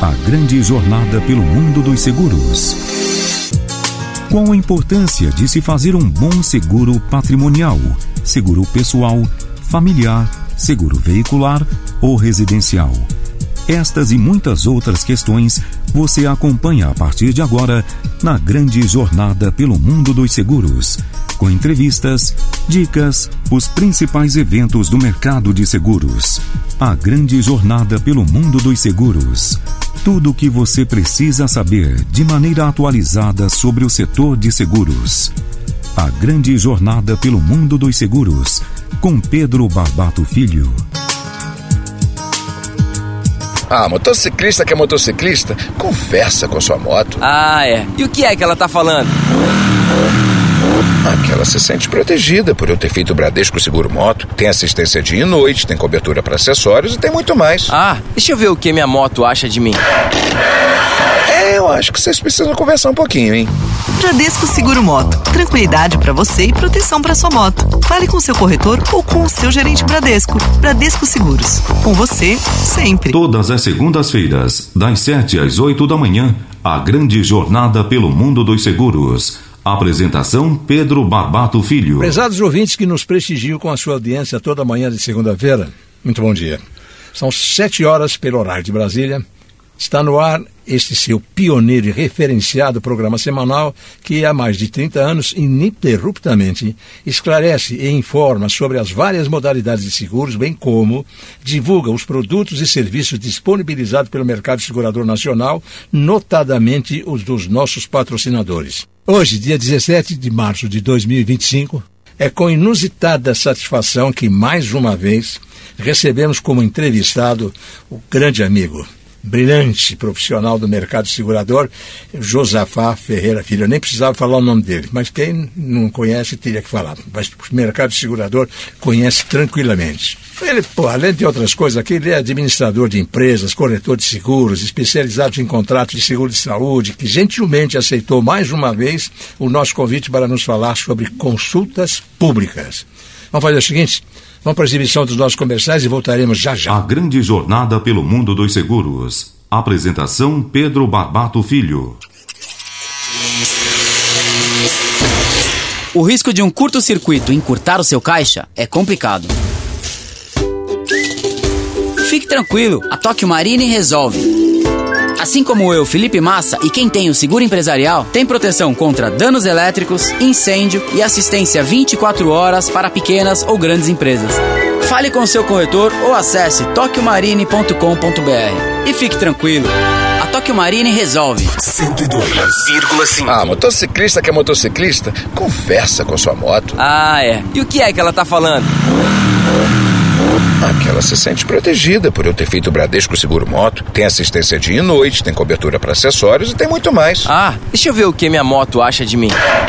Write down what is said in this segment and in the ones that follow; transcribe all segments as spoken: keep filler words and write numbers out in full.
A grande jornada pelo mundo dos seguros. Qual a importância de se fazer um bom seguro patrimonial, seguro pessoal, familiar, seguro veicular ou residencial? Estas e muitas outras questões você acompanha a partir de agora na grande jornada pelo mundo dos seguros, com entrevistas, dicas, os principais eventos do mercado de seguros. A grande jornada pelo mundo dos seguros. Tudo o que você precisa saber de maneira atualizada sobre o setor de seguros. A grande jornada pelo mundo dos seguros, com Pedro Barbato Filho. Ah, motociclista que é motociclista, conversa com sua moto. Ah, é. E o que é que ela tá falando? Ah, que ela se sente protegida por eu ter feito o Bradesco Seguro Moto. Tem assistência dia e noite, tem cobertura para acessórios e tem muito mais. Ah, deixa eu ver o que minha moto acha de mim. É, eu acho que vocês precisam conversar um pouquinho, hein? Bradesco Seguro Moto. Tranquilidade para você e proteção para sua moto. Fale com seu corretor ou com o seu gerente Bradesco. Bradesco Seguros. Com você, sempre. Todas as segundas-feiras, das sete às oito da manhã, a grande jornada pelo mundo dos seguros. Apresentação Pedro Barbato Filho. Prezados ouvintes que nos prestigiam com a sua audiência toda manhã de segunda-feira, muito bom dia. São sete horas pelo horário de Brasília. Está no ar este seu pioneiro e referenciado programa semanal que há mais de trinta anos, ininterruptamente, esclarece e informa sobre as várias modalidades de seguros, bem como divulga os produtos e serviços disponibilizados pelo mercado segurador nacional, notadamente os dos nossos patrocinadores. Hoje, dia dezessete de março de dois mil e vinte e cinco, é com inusitada satisfação que, mais uma vez, recebemos como entrevistado o grande amigo, brilhante profissional do mercado segurador, Josafá Ferreira Filho. Eu nem precisava falar o nome dele, mas quem não conhece teria que falar. Mas o mercado segurador conhece tranquilamente. Ele, pô, além de outras coisas aqui, ele é administrador de empresas, corretor de seguros, especializado em contratos de seguro de saúde, que gentilmente aceitou mais uma vez o nosso convite para nos falar sobre consultas públicas. Vamos fazer o seguinte... Vamos para a exibição dos nossos comerciais e voltaremos já já. A grande jornada pelo mundo dos seguros. Apresentação Pedro Barbato Filho. O risco de um curto-circuito encurtar o seu caixa é complicado. Fique tranquilo, a Tóquio Marine resolve. Assim como eu, Felipe Massa, e quem tem o seguro empresarial, tem proteção contra danos elétricos, incêndio e assistência vinte e quatro horas para pequenas ou grandes empresas. Fale com seu corretor ou acesse tóquio marine ponto com ponto b r. E fique tranquilo, a Tóquio Marine resolve. cento e dois vírgula cinco. Ah, motociclista que é motociclista, conversa com sua moto. Ah, é. E o que é que ela tá falando? Ah, que ela se sente protegida por eu ter feito o Bradesco Seguro Moto. Tem assistência dia e noite, tem cobertura para acessórios e tem muito mais. Ah, deixa eu ver o que minha moto acha de mim.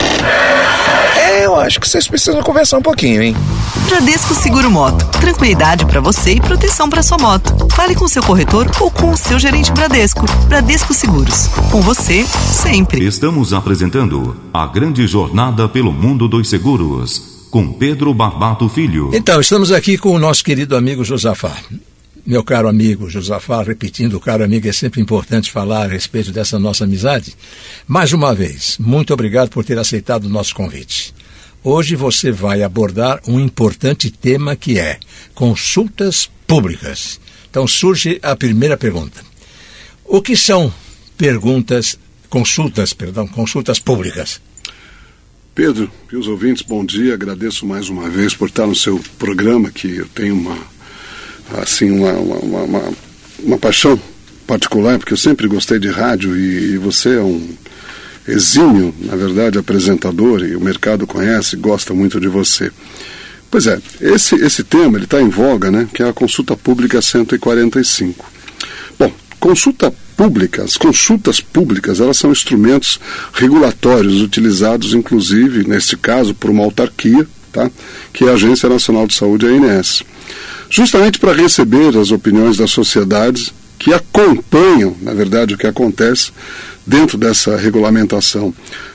É, eu acho que vocês precisam conversar um pouquinho, hein? Bradesco Seguro Moto. Tranquilidade para você e proteção para sua moto. Fale com seu corretor ou com o seu gerente Bradesco. Bradesco Seguros. Com você, sempre. Estamos apresentando a grande jornada pelo mundo dos seguros, com Pedro Barbato Filho. Então, estamos aqui com o nosso querido amigo Josafá. Meu caro amigo Josafá, repetindo, caro amigo, é sempre importante falar a respeito dessa nossa amizade. Mais uma vez, muito obrigado por ter aceitado o nosso convite. Hoje você vai abordar um importante tema que é consultas públicas. Então surge a primeira pergunta. O que são perguntas, consultas, perdão, consultas públicas? Pedro e os ouvintes, bom dia. Agradeço mais uma vez por estar no seu programa, que eu tenho uma, assim, uma, uma, uma, uma paixão particular, porque eu sempre gostei de rádio e, e você é um exímio, na verdade, apresentador, e o mercado conhece e gosta muito de você. Pois é, esse, esse tema está em voga, né, que é a consulta pública cento e quarenta e cinco. Bom, consulta públicas, consultas públicas, elas são instrumentos regulatórios utilizados, inclusive, neste caso, por uma autarquia, tá? Que é a Agência Nacional de Saúde, a A N S. Justamente para receber as opiniões das sociedades que acompanham, na verdade, o que acontece dentro dessa regulamentação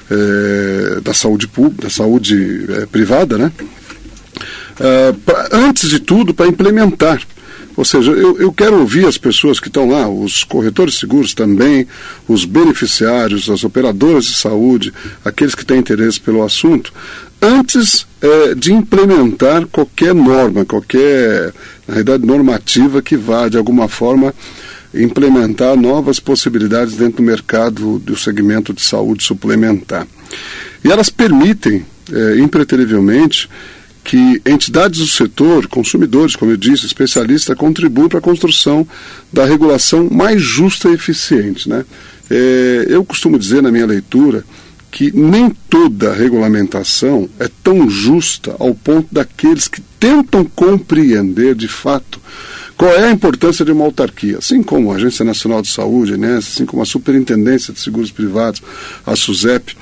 é, da saúde pública, da saúde é, privada, né? É, pra, antes de tudo, para implementar Ou seja, eu, eu quero ouvir as pessoas que estão lá, os corretores de seguros também, os beneficiários, as operadoras de saúde, aqueles que têm interesse pelo assunto, antes é, de implementar qualquer norma, qualquer, na realidade, normativa que vá, de alguma forma, implementar novas possibilidades dentro do mercado do segmento de saúde suplementar. E elas permitem, é, impreterivelmente, que entidades do setor, consumidores, como eu disse, especialistas, contribuam para a construção da regulação mais justa e eficiente, né? É, eu costumo dizer na minha leitura que nem toda regulamentação é tão justa ao ponto daqueles que tentam compreender de fato qual é a importância de uma autarquia, assim como a Agência Nacional de Saúde, né, assim como a Superintendência de Seguros Privados, a SUSEP.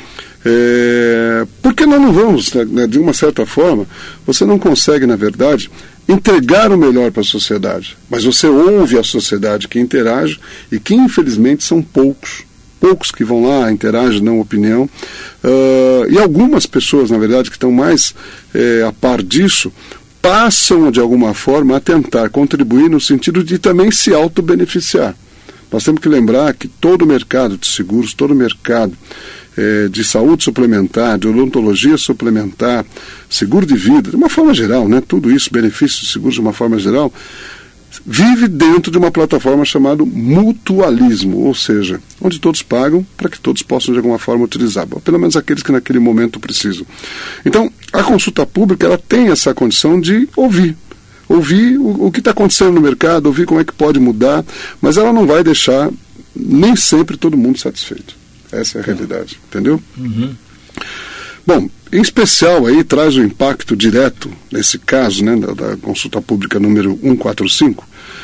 É, porque nós não vamos, né, de uma certa forma, você não consegue, na verdade, entregar o melhor para a sociedade, mas você ouve a sociedade que interage e que, infelizmente, são poucos. Poucos que vão lá, interagem, dão opinião, uh, e algumas pessoas, na verdade, que estão mais é, a par disso, passam, de alguma forma, a tentar contribuir no sentido de também se auto-beneficiar. Nós temos que lembrar que todo o mercado de seguros, todo o mercado é, de saúde suplementar, de odontologia suplementar, seguro de vida, de uma forma geral, né, tudo isso, benefícios de seguros de uma forma geral, vive dentro de uma plataforma chamada mutualismo, ou seja, onde todos pagam para que todos possam de alguma forma utilizar, bom, pelo menos aqueles que naquele momento precisam. Então, a consulta pública, ela tem essa condição de ouvir, ouvir o, o que está acontecendo no mercado, ouvir como é que pode mudar, mas ela não vai deixar nem sempre todo mundo satisfeito. Essa é a realidade, entendeu? Uhum. Bom, em especial aí traz o impacto direto, nesse caso, né, da, da consulta pública número cento e quarenta e cinco,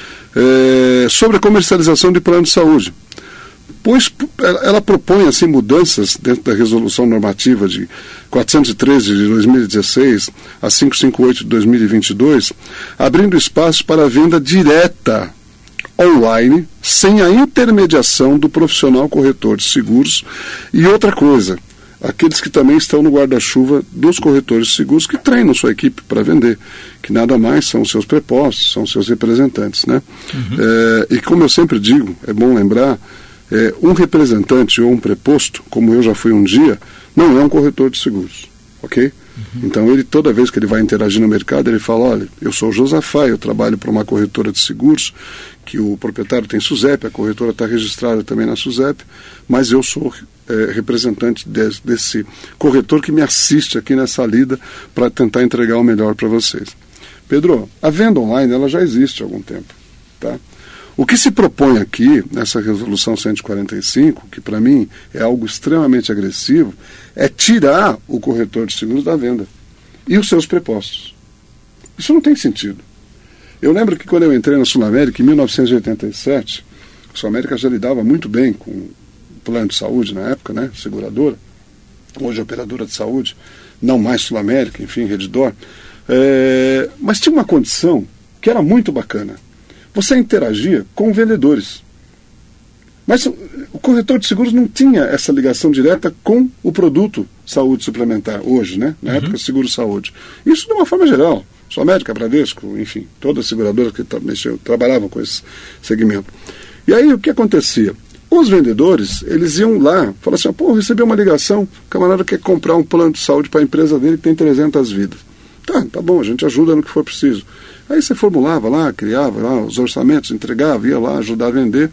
é, sobre a comercialização de plano de saúde. Pois ela, ela propõe assim, mudanças dentro da resolução normativa de quatrocentos e treze de dois mil e dezesseis a quinhentos e cinquenta e oito de dois mil e vinte e dois, abrindo espaço para a venda direta online, sem a intermediação do profissional corretor de seguros. E outra coisa, aqueles que também estão no guarda-chuva dos corretores de seguros que treinam sua equipe para vender, que nada mais são os seus prepostos, são os seus representantes, né? Uhum. É, e como eu sempre digo, é bom lembrar, é, um representante ou um preposto, como eu já fui um dia, não é um corretor de seguros, ok? Uhum. Então ele, toda vez que ele vai interagir no mercado, ele fala, olha, eu sou o Josafá, eu trabalho para uma corretora de seguros, que o proprietário tem SUSEP, a corretora está registrada também na SUSEP, mas eu sou é, representante de, desse corretor que me assiste aqui nessa lida para tentar entregar o melhor para vocês. Pedro, a venda online ela já existe há algum tempo, tá? O que se propõe aqui, nessa resolução cento e quarenta e cinco, que para mim é algo extremamente agressivo, é tirar o corretor de seguros da venda e os seus prepostos. Isso não tem sentido. Eu lembro que quando eu entrei na Sul América, em mil novecentos e oitenta e sete, a Sul América já lidava muito bem com o plano de saúde na época, né, seguradora, hoje operadora de saúde, não mais Sul América, enfim, Redditor, é, mas tinha uma condição que era muito bacana. Você interagia com vendedores. Mas o corretor de seguros não tinha essa ligação direta com o produto saúde suplementar, hoje, né? Na uhum. época, seguro saúde. Isso de uma forma geral. Sul América, Bradesco, enfim, todas as seguradoras que mexeu, trabalhavam com esse segmento. E aí, o que acontecia? Os vendedores, eles iam lá, falavam assim, pô, recebi uma ligação, o camarada quer comprar um plano de saúde para a empresa dele que tem trezentas vidas. Tá, tá bom, a gente ajuda no que for preciso. Aí você formulava lá, criava lá os orçamentos, entregava, ia lá ajudar a vender.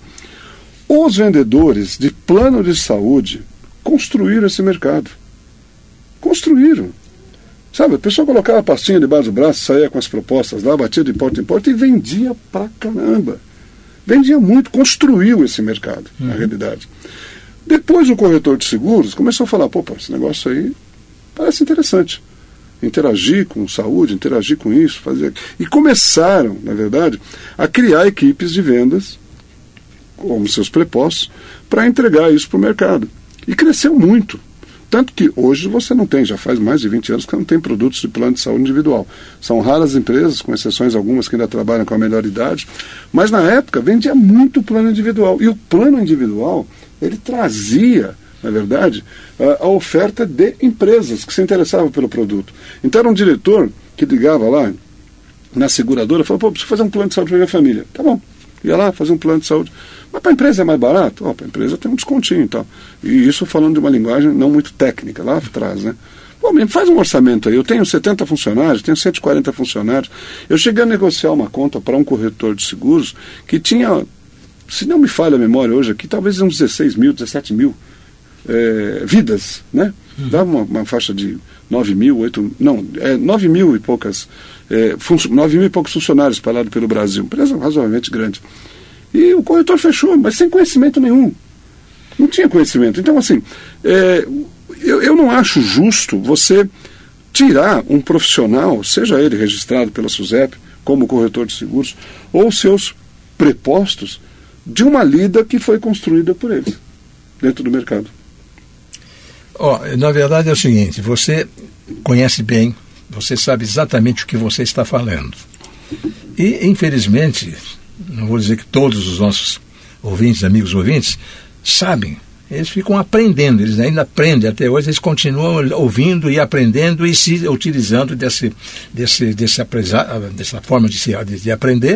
Os vendedores de plano de saúde construíram esse mercado. Construíram. Sabe, a pessoa colocava a pastinha debaixo do braço, saía com as propostas lá, batia de porta em porta e vendia pra caramba. Vendia muito, construiu esse mercado, uhum. na realidade. Depois o corretor de seguros começou a falar, pô, pô, esse negócio aí parece interessante. Interagir com saúde, interagir com isso, fazer... E começaram, na verdade, a criar equipes de vendas, como seus prepostos, para entregar isso para o mercado. E cresceu muito. Tanto que hoje você não tem, já faz mais de vinte anos que não tem produtos de plano de saúde individual. São raras empresas, com exceções algumas que ainda trabalham com a melhor idade, mas na época vendia muito plano individual. E o plano individual, ele trazia, na verdade, a, a oferta de empresas que se interessavam pelo produto. Então era um diretor que ligava lá na seguradora, falou, pô, preciso fazer um plano de saúde para minha família. Tá bom. Ia lá fazer um plano de saúde. Mas para a empresa é mais barato? Oh, para a empresa tem um descontinho e tal. E isso falando de uma linguagem não muito técnica, lá atrás, né? Pô, faz um orçamento aí. Eu tenho setenta funcionários, tenho cento e quarenta funcionários. Eu cheguei a negociar uma conta para um corretor de seguros que tinha, se não me falha a memória hoje aqui, talvez uns dezesseis mil, dezessete mil é, vidas, né? Uhum. Dava uma, uma faixa de nove mil, oito, não, é, nove mil e poucas, é, nove mil e poucos funcionários espalhados pelo Brasil. Empresa razoavelmente grande. E o corretor fechou, mas sem conhecimento nenhum. Não tinha conhecimento. Então, assim, é, eu, eu não acho justo você tirar um profissional, seja ele registrado pela SUSEP, como corretor de seguros, ou seus prepostos, de uma lida que foi construída por eles, dentro do mercado. Oh, na verdade é o seguinte, você conhece bem, você sabe exatamente o que você está falando. E, infelizmente, não vou dizer que todos os nossos ouvintes, amigos ouvintes, sabem. Eles ficam aprendendo, eles ainda aprendem até hoje, eles continuam ouvindo e aprendendo e se utilizando desse, desse, desse, dessa forma de, se, de, de aprender.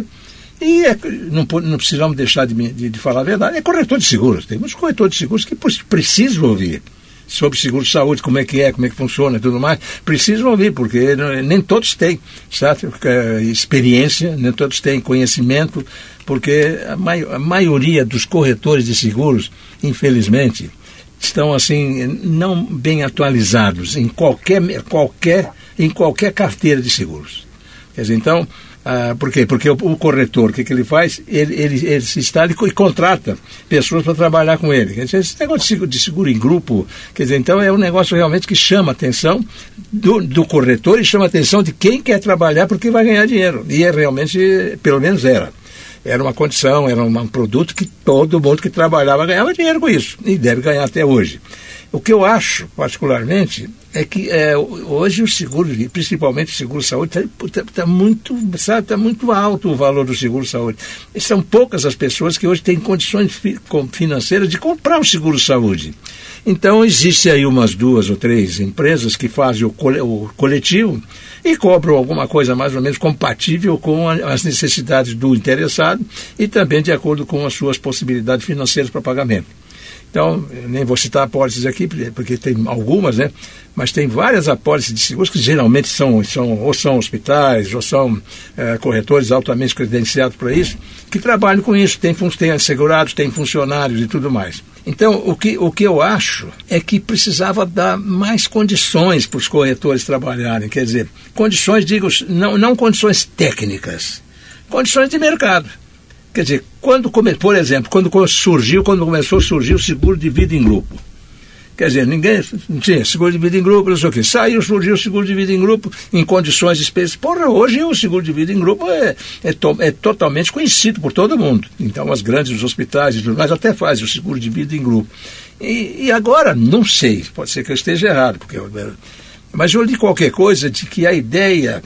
E é, não, não precisamos deixar de, de, de falar a verdade. É corretor de seguros. Tem muitos corretores de seguros que precisam ouvir sobre seguro-saúde, como é que é, como é que funciona e tudo mais. Precisam ouvir, porque nem todos têm, sabe, experiência, nem todos têm conhecimento, porque a, mai- a maioria dos corretores de seguros, infelizmente, estão assim, não bem atualizados em qualquer, qualquer, em qualquer carteira de seguros. Quer dizer, então, ah, por quê? Porque o, o corretor, o que, que ele faz? Ele, ele, ele se instala e contrata pessoas para trabalhar com ele. Quer dizer, esse negócio de seguro, de seguro em grupo, quer dizer, então é um negócio realmente que chama a atenção do, do corretor e chama a atenção de quem quer trabalhar porque vai ganhar dinheiro. E é realmente, pelo menos era. Era uma condição, era um produto que todo mundo que trabalhava ganhava dinheiro com isso. E deve ganhar até hoje. O que eu acho, particularmente, é que é, hoje o seguro, principalmente o seguro-saúde, está tá, tá muito, sabe, tá muito alto o valor do seguro-saúde. E são poucas as pessoas que hoje têm condições fi, financeiras de comprar o seguro-saúde. Então, existe aí umas duas ou três empresas que fazem o, cole, o coletivo e cobram alguma coisa mais ou menos compatível com a, as necessidades do interessado e também de acordo com as suas possibilidades financeiras para pagamento. Então, eu nem vou citar apólices aqui, porque tem algumas, né? Mas tem várias apólices de seguros que geralmente são, são ou são hospitais, ou são é, corretores altamente credenciados para isso, que trabalham com isso, tem, tem assegurados, tem funcionários e tudo mais. Então, o que, o que eu acho é que precisava dar mais condições para os corretores trabalharem, quer dizer, condições, digo, não, não condições técnicas, condições de mercado. Quer dizer, quando, por exemplo, quando surgiu, quando começou a surgir o seguro de vida em grupo. Quer dizer, ninguém não tinha seguro de vida em grupo, não sei o quê. Saiu, surgiu o seguro de vida em grupo em condições específicas. Porra, hoje o seguro de vida em grupo é, é, to, é totalmente conhecido por todo mundo. Então, as grandes hospitais e tudo mais até fazem o seguro de vida em grupo. E, e agora, não sei, pode ser que eu esteja errado, porque eu, mas eu li qualquer coisa de que a ideia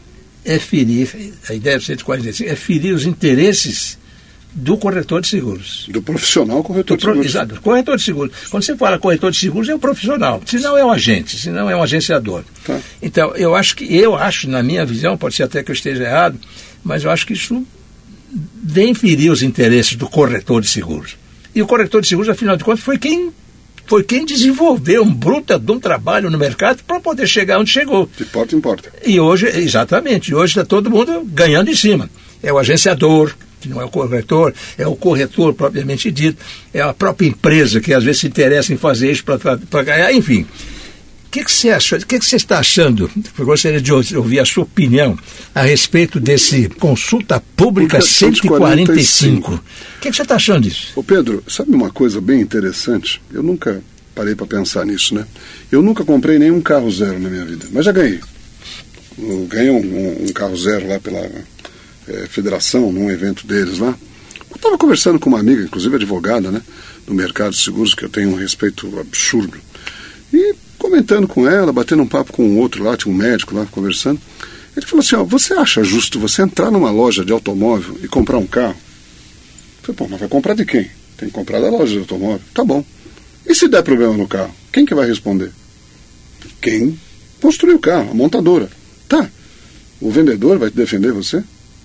é ferir, a ideia do cento e quarenta e cinco é ferir os interesses do corretor de seguros. Do profissional corretor do de seguros. Exato, corretor de seguros. Quando você fala corretor de seguros, é o profissional. Se não é um agente, se não é um agenciador. Tá. Então, eu acho que, eu acho, na minha visão, pode ser até que eu esteja errado, mas eu acho que isso vem ferir os interesses do corretor de seguros. E o corretor de seguros, afinal de contas, foi quem, foi quem desenvolveu um bruta de um trabalho no mercado para poder chegar onde chegou. De porta em porta. E hoje, exatamente, hoje está todo mundo ganhando em cima. É o agenciador, que não é o corretor, é o corretor propriamente dito, é a própria empresa que às vezes se interessa em fazer isso para ganhar, enfim. O que, que você acha? O que, que você está achando? Eu gostaria de ouvir a sua opinião a respeito desse consulta pública cento e quarenta e cinco. O que, que você está achando disso? Ô Pedro, sabe uma coisa bem interessante? Eu nunca parei para pensar nisso, né? Eu nunca comprei nenhum carro zero na minha vida, mas já ganhei. Eu ganhei um, um, um carro zero lá pela é, federação, num evento deles lá. Eu estava conversando com uma amiga, inclusive advogada, né? No mercado de seguros, que eu tenho um respeito absurdo. E comentando com ela, batendo um papo com um outro lá, tinha um médico lá conversando. Ele falou assim, ó, você acha justo você entrar numa loja de automóvel e comprar um carro? Eu falei, pô, mas vai comprar de quem? Tem que comprar da loja de automóvel. Tá bom. E se der problema no carro? Quem que vai responder? Quem construiu o carro, a montadora. Tá. O vendedor vai defender você?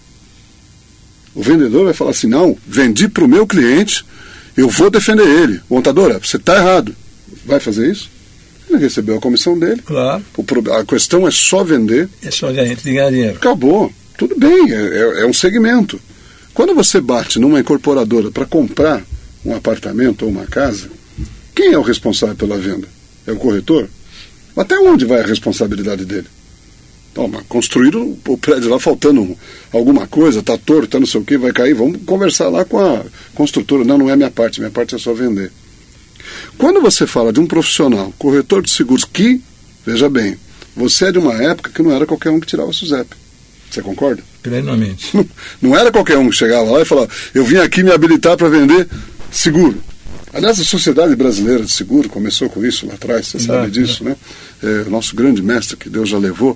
O vendedor vai falar assim, não, vendi para o meu cliente, eu vou defender ele. Montadora, você está errado. Vai fazer isso? Ele recebeu a comissão dele. Claro. O, a questão é só vender. É só ganhar dinheiro. Acabou. Tudo bem, é, é um segmento. Quando você bate numa incorporadora para comprar um apartamento ou uma casa, quem é o responsável pela venda? É o corretor? Até onde vai a responsabilidade dele? Toma, construíram o prédio lá faltando alguma coisa, está torto, tá não sei o que, vai cair, vamos conversar lá com a construtora. Não, não é minha parte, minha parte é só vender. Quando você fala de um profissional, corretor de seguros, que, veja bem, você é de uma época que não era qualquer um que tirava o SUSEP. Você concorda? Plenamente. Não, não era qualquer um que chegava lá e falava, eu vim aqui me habilitar para vender seguro. Aliás, a Sociedade Brasileira de Seguro começou com isso lá atrás, você sabe é, disso, é. né? É, o nosso grande mestre, que Deus já levou,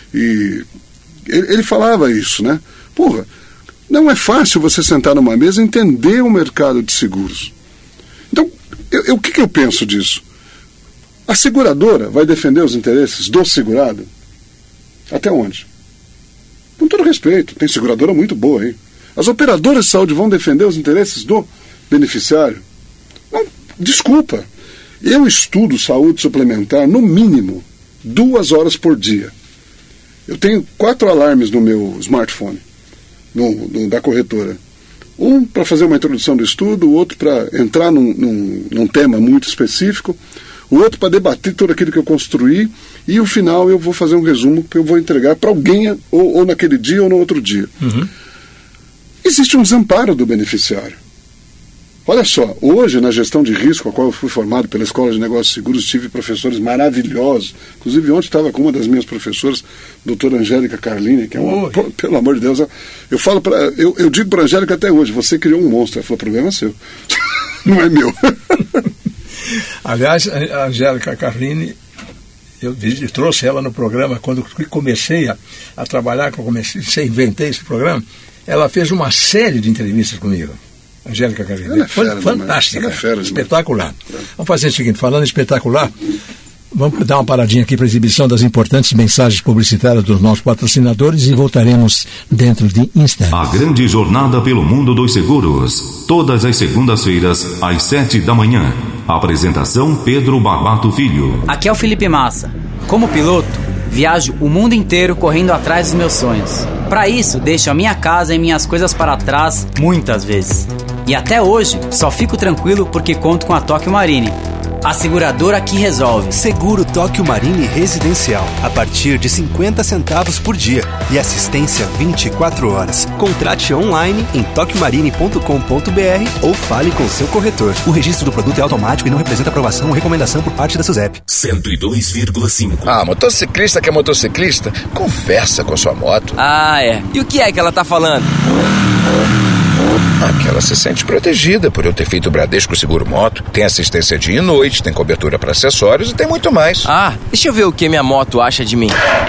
e ele, ele falava isso, né? Porra, não é fácil você sentar numa mesa e entender o mercado de seguros. Então, eu, eu, o que, que eu penso disso? A seguradora vai defender os interesses do segurado? Até onde? Com todo respeito, tem seguradora muito boa aí. As operadoras de saúde vão defender os interesses do beneficiário? Não, desculpa. Eu estudo saúde suplementar, no mínimo, duas horas por dia. Eu tenho quatro alarmes no meu smartphone, no, no, da corretora. Um para fazer uma introdução do estudo, o outro para entrar num, num, num tema muito específico, o outro para debater tudo aquilo que eu construí, e o final eu vou fazer um resumo que eu vou entregar para alguém, ou, ou naquele dia ou no outro dia. Uhum. Existe um desamparo do beneficiário. Olha só, hoje na gestão de risco, a qual eu fui formado pela Escola de Negócios Seguros, tive professores maravilhosos. Inclusive ontem estava com uma das minhas professoras, doutora Angélica Carlini, que é uma, pô, pelo amor de Deus, eu falo para, eu, eu digo para a Angélica até hoje, você criou um monstro. Ela falou, o problema é seu, não é meu. Aliás, a Angélica Carlini, eu, eu trouxe ela no programa quando comecei a, a trabalhar, quando comecei, inventei esse programa, ela fez uma série de entrevistas comigo. Angélica Carlini. É fera, fantástica, é fera, espetacular. É. Vamos fazer o seguinte, falando em espetacular, vamos dar uma paradinha aqui para a exibição das importantes mensagens publicitárias dos nossos patrocinadores e voltaremos dentro de instantes. A grande jornada pelo mundo dos seguros, todas as segundas-feiras, às sete da manhã. Apresentação Pedro Barbato Filho. Aqui é o Felipe Massa. Como piloto, viajo o mundo inteiro correndo atrás dos meus sonhos. Para isso, deixo a minha casa e minhas coisas para trás muitas vezes. E até hoje, só fico tranquilo porque conto com a Tóquio Marine, a seguradora que resolve. Seguro Tóquio Marine Residencial, a partir de cinquenta centavos por dia e assistência vinte e quatro horas. Contrate online em tokyo marine ponto com ponto b r ou fale com seu corretor. O registro do produto é automático e não representa aprovação ou recomendação por parte da SUSEP. cento e dois vírgula cinco. Ah, motociclista que é motociclista, conversa com sua moto. Ah, é. E o que é que ela tá falando? Ah, que ela se sente protegida por eu ter feito o Bradesco Seguro Moto. Tem assistência dia e noite, tem cobertura para acessórios e tem muito mais. Ah, deixa eu ver o que minha moto acha de mim.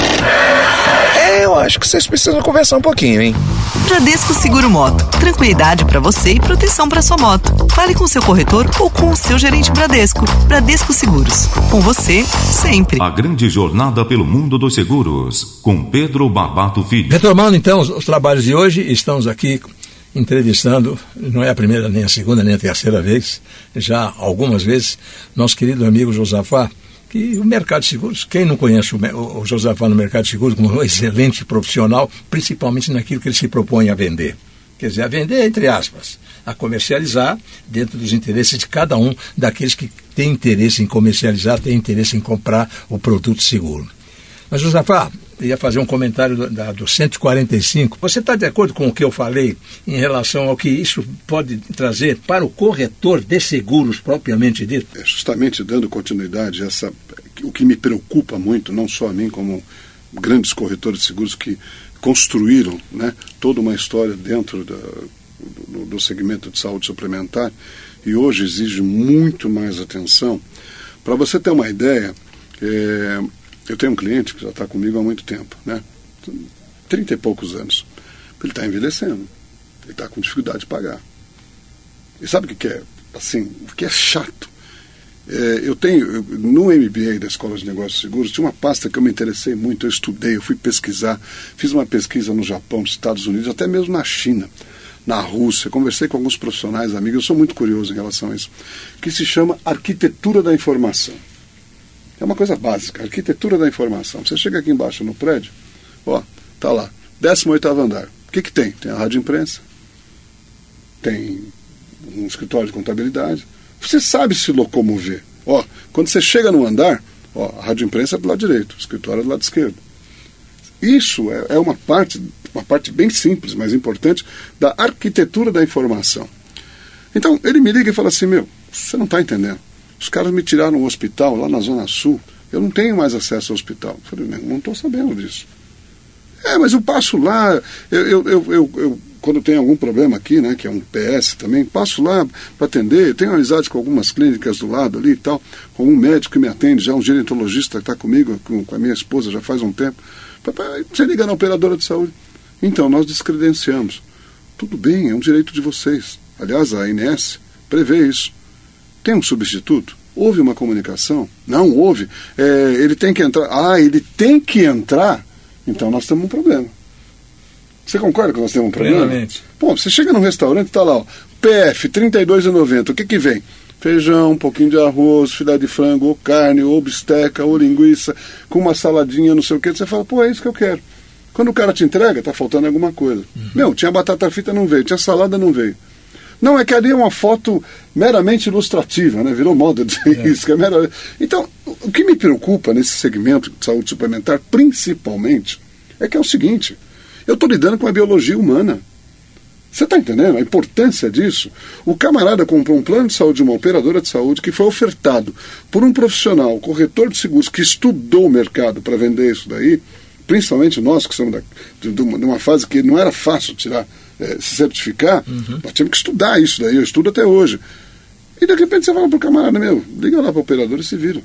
É, eu acho que vocês precisam conversar um pouquinho, hein? Bradesco Seguro Moto. Tranquilidade para você e proteção para sua moto. Fale com seu corretor ou com o seu gerente Bradesco. Bradesco Seguros. Com você, sempre. A grande jornada pelo mundo dos seguros, com Pedro Barbato Filho. Retomando então os, os trabalhos de hoje, estamos aqui entrevistando, não é a primeira, nem a segunda, nem a terceira vez, já algumas vezes, nosso querido amigo Josafá, que o mercado de seguros, quem não conhece o, o Josafá no mercado de seguros como um excelente profissional, principalmente naquilo que ele se propõe a vender. Quer dizer, a vender, entre aspas, a comercializar dentro dos interesses de cada um daqueles que têm interesse em comercializar, têm interesse em comprar o produto seguro. Mas, Josafá, eu ia fazer um comentário do, da, do cento e quarenta e cinco. Você está de acordo com o que eu falei em relação ao que isso pode trazer para o corretor de seguros propriamente dito? É justamente dando continuidade, essa, o que me preocupa muito, não só a mim, como grandes corretores de seguros que construíram, né, toda uma história dentro da, do, do segmento de saúde suplementar e hoje exige muito mais atenção. Para você ter uma ideia, é, eu tenho um cliente que já está comigo há muito tempo, né? trinta e poucos anos. Ele está envelhecendo, ele está com dificuldade de pagar. E sabe o que é, assim, o que é chato? É, eu tenho, eu, no M B A da Escola de Negócios Seguros, tinha uma pasta que eu me interessei muito, eu estudei, eu fui pesquisar, fiz uma pesquisa no Japão, nos Estados Unidos, até mesmo na China, na Rússia, conversei com alguns profissionais, amigos, eu sou muito curioso em relação a isso, que se chama arquitetura da informação. É uma coisa básica, arquitetura da informação. Você chega aqui embaixo no prédio, ó, tá lá, décimo oitavo andar. O que que tem? Tem a rádio imprensa, tem um escritório de contabilidade. Você sabe se locomover. Ó, quando você chega no andar, ó, a rádio imprensa é do lado direito, o escritório é do lado esquerdo. Isso é, é uma parte, uma parte bem simples, mas importante, da arquitetura da informação. Então, ele me liga e fala assim, meu, você não está entendendo. Os caras me tiraram um hospital lá na Zona Sul, eu não tenho mais acesso ao hospital. Eu falei, não estou sabendo disso. É, mas eu passo lá, eu, eu, eu, eu, eu quando tem algum problema aqui, né, que é um P S também, passo lá para atender, tenho amizade com algumas clínicas do lado ali e tal, com um médico que me atende, já um gerontologista que está comigo, com, com a minha esposa já faz um tempo. Você liga na operadora de saúde. Então, nós descredenciamos. Tudo bem, é um direito de vocês. Aliás, a A N S prevê isso. Tem um substituto? Houve uma comunicação? Não houve. É, ele tem que entrar. Ah, ele tem que entrar? Então nós temos um problema. Você concorda que nós temos um problema? Plenamente. Bom, você chega num restaurante e está lá, ó, P F, trinta e dois reais e noventa centavos. O que que vem? Feijão, um pouquinho de arroz, filé de frango, ou carne, ou bisteca, ou linguiça, com uma saladinha, não sei o que. Você fala, pô, é isso que eu quero. Quando o cara te entrega, tá faltando alguma coisa. Uhum. Meu, tinha batata frita, não veio. Tinha salada, não veio. Não, é que ali é uma foto meramente ilustrativa, né? Virou moda dizer é. isso. Que é mera... Então, o que me preocupa nesse segmento de saúde suplementar, principalmente, é que é o seguinte, eu estou lidando com a biologia humana. Você está entendendo a importância disso? O camarada comprou um plano de saúde de uma operadora de saúde que foi ofertado por um profissional, corretor de seguros, que estudou o mercado para vender isso daí, principalmente nós que somos da, de, de uma fase que não era fácil tirar, é, se certificar, uhum. Nós tínhamos que estudar isso daí, eu estudo até hoje. E de repente você fala para o camarada, meu, liga lá para a operadora e se vira.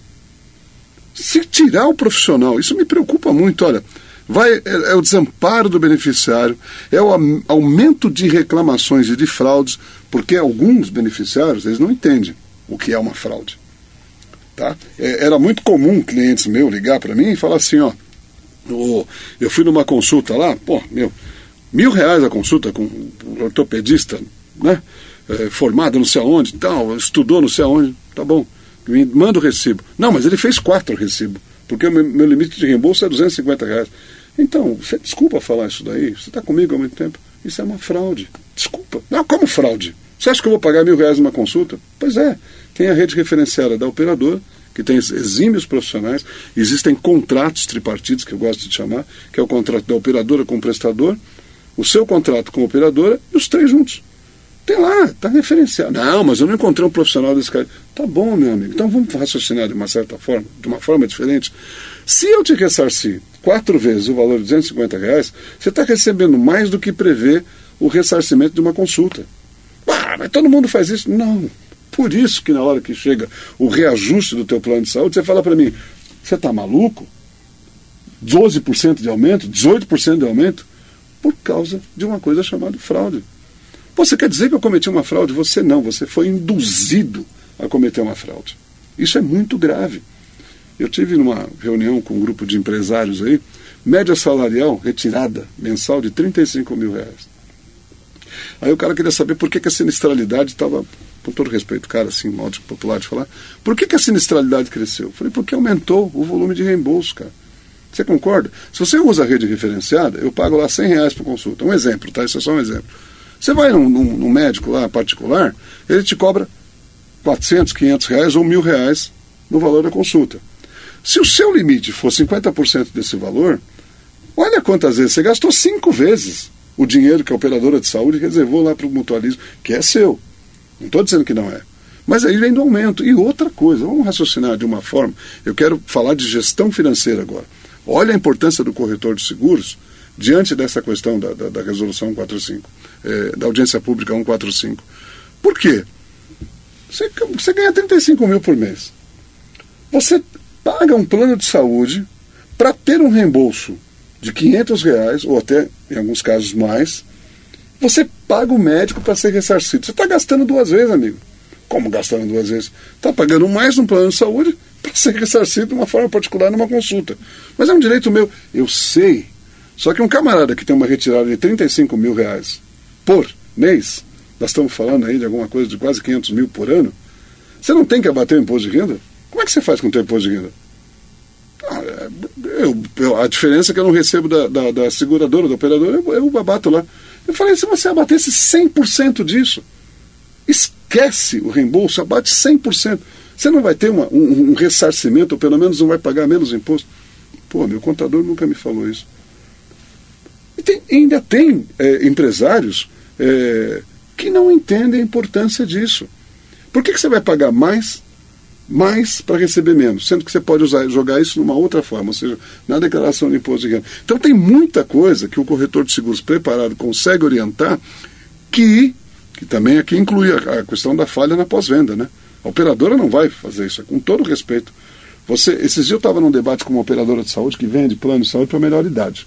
Se tirar o profissional, isso me preocupa muito, olha, vai, é, é o desamparo do beneficiário, é o am, aumento de reclamações e de fraudes, porque alguns beneficiários, eles não entendem o que é uma fraude. Tá? É, era muito comum clientes meus ligar para mim e falar assim, ó, oh, eu fui numa consulta lá, pô, meu, mil reais a consulta com um ortopedista, né, é, formado não sei aonde, tal, estudou não sei aonde, tá bom, me manda o recibo. Não, mas ele fez quatro recibos, porque o meu, meu limite de reembolso é duzentos e cinquenta reais. Então, você desculpa falar isso daí, você está comigo há muito tempo, isso é uma fraude, desculpa. Não, como fraude? Você acha que eu vou pagar mil reais numa consulta? Pois é, tem a rede referenciada da operadora, que tem exímios profissionais, existem contratos tripartidos, que eu gosto de chamar, que é o contrato da operadora com o prestador, o seu contrato com a operadora e os três juntos. Tem lá, está referenciado. Não, mas eu não encontrei um profissional desse cara. Tá bom, meu amigo, então vamos raciocinar de uma certa forma, de uma forma diferente. Se eu te ressarcir quatro vezes o valor de duzentos e cinquenta reais, você está recebendo mais do que prevê o ressarcimento de uma consulta. Ah, mas todo mundo faz isso? Não. Por isso que na hora que chega o reajuste do teu plano de saúde, você fala para mim, você está maluco? doze por cento de aumento, dezoito por cento de aumento? Por causa de uma coisa chamada fraude. Você quer dizer que eu cometi uma fraude? Você não, você foi induzido a cometer uma fraude. Isso é muito grave. Eu tive numa reunião com um grupo de empresários aí, média salarial retirada mensal de trinta e cinco mil reais. Aí o cara queria saber por que, que a sinistralidade estava, com todo respeito, cara, assim, modo popular de falar, por que, que a sinistralidade cresceu? Eu falei, porque aumentou o volume de reembolso, cara. Você concorda? Se você usa a rede referenciada, eu pago lá cem reais por consulta. Um exemplo, tá? Isso é só um exemplo. Você vai num, num, num médico lá particular, ele te cobra quatrocentos, quinhentos reais ou mil reais no valor da consulta. Se o seu limite for cinquenta por cento desse valor, olha quantas vezes você gastou cinco vezes o dinheiro que a operadora de saúde reservou lá para o mutualismo, que é seu. Não estou dizendo que não é. Mas aí vem do aumento. E outra coisa, vamos raciocinar de uma forma, eu quero falar de gestão financeira agora. Olha a importância do corretor de seguros diante dessa questão da, da, da resolução cento e quarenta e cinco, é, da audiência pública cento e quarenta e cinco. Por quê? Você, você ganha trinta e cinco mil por mês. Você paga um plano de saúde para ter um reembolso de quinhentos reais, ou até, em alguns casos, mais. Você paga o médico para ser ressarcido. Você está gastando duas vezes, amigo. Como gastaram duas vezes? Está pagando mais num plano de saúde para ser ressarcido de uma forma particular numa consulta. Mas é um direito meu. Eu sei. Só que um camarada que tem uma retirada de trinta e cinco mil reais por mês, nós estamos falando aí de alguma coisa de quase quinhentos mil por ano, você não tem que abater o imposto de renda? Como é que você faz com o teu imposto de renda? Ah, eu, eu, a diferença é que eu não recebo da, da, da seguradora, da operadora, eu, eu abato lá. Eu falei, se você abatesse cem por cento disso, esquece o reembolso, abate cem por cento. Você não vai ter uma, um, um ressarcimento, ou pelo menos não vai pagar menos imposto. Pô, meu contador nunca me falou isso. E tem, ainda tem é, empresários é, que não entendem a importância disso. Por que, que você vai pagar mais, mais para receber menos? Sendo que você pode usar, jogar isso numa outra forma, ou seja, na declaração de imposto de renda. Então tem muita coisa que o corretor de seguros preparado consegue orientar que, que também aqui inclui a, a questão da falha na pós-venda, né? A operadora não vai fazer isso, com todo respeito. Você, esses dias eu estava num debate com uma operadora de saúde que vende plano de saúde para melhor idade.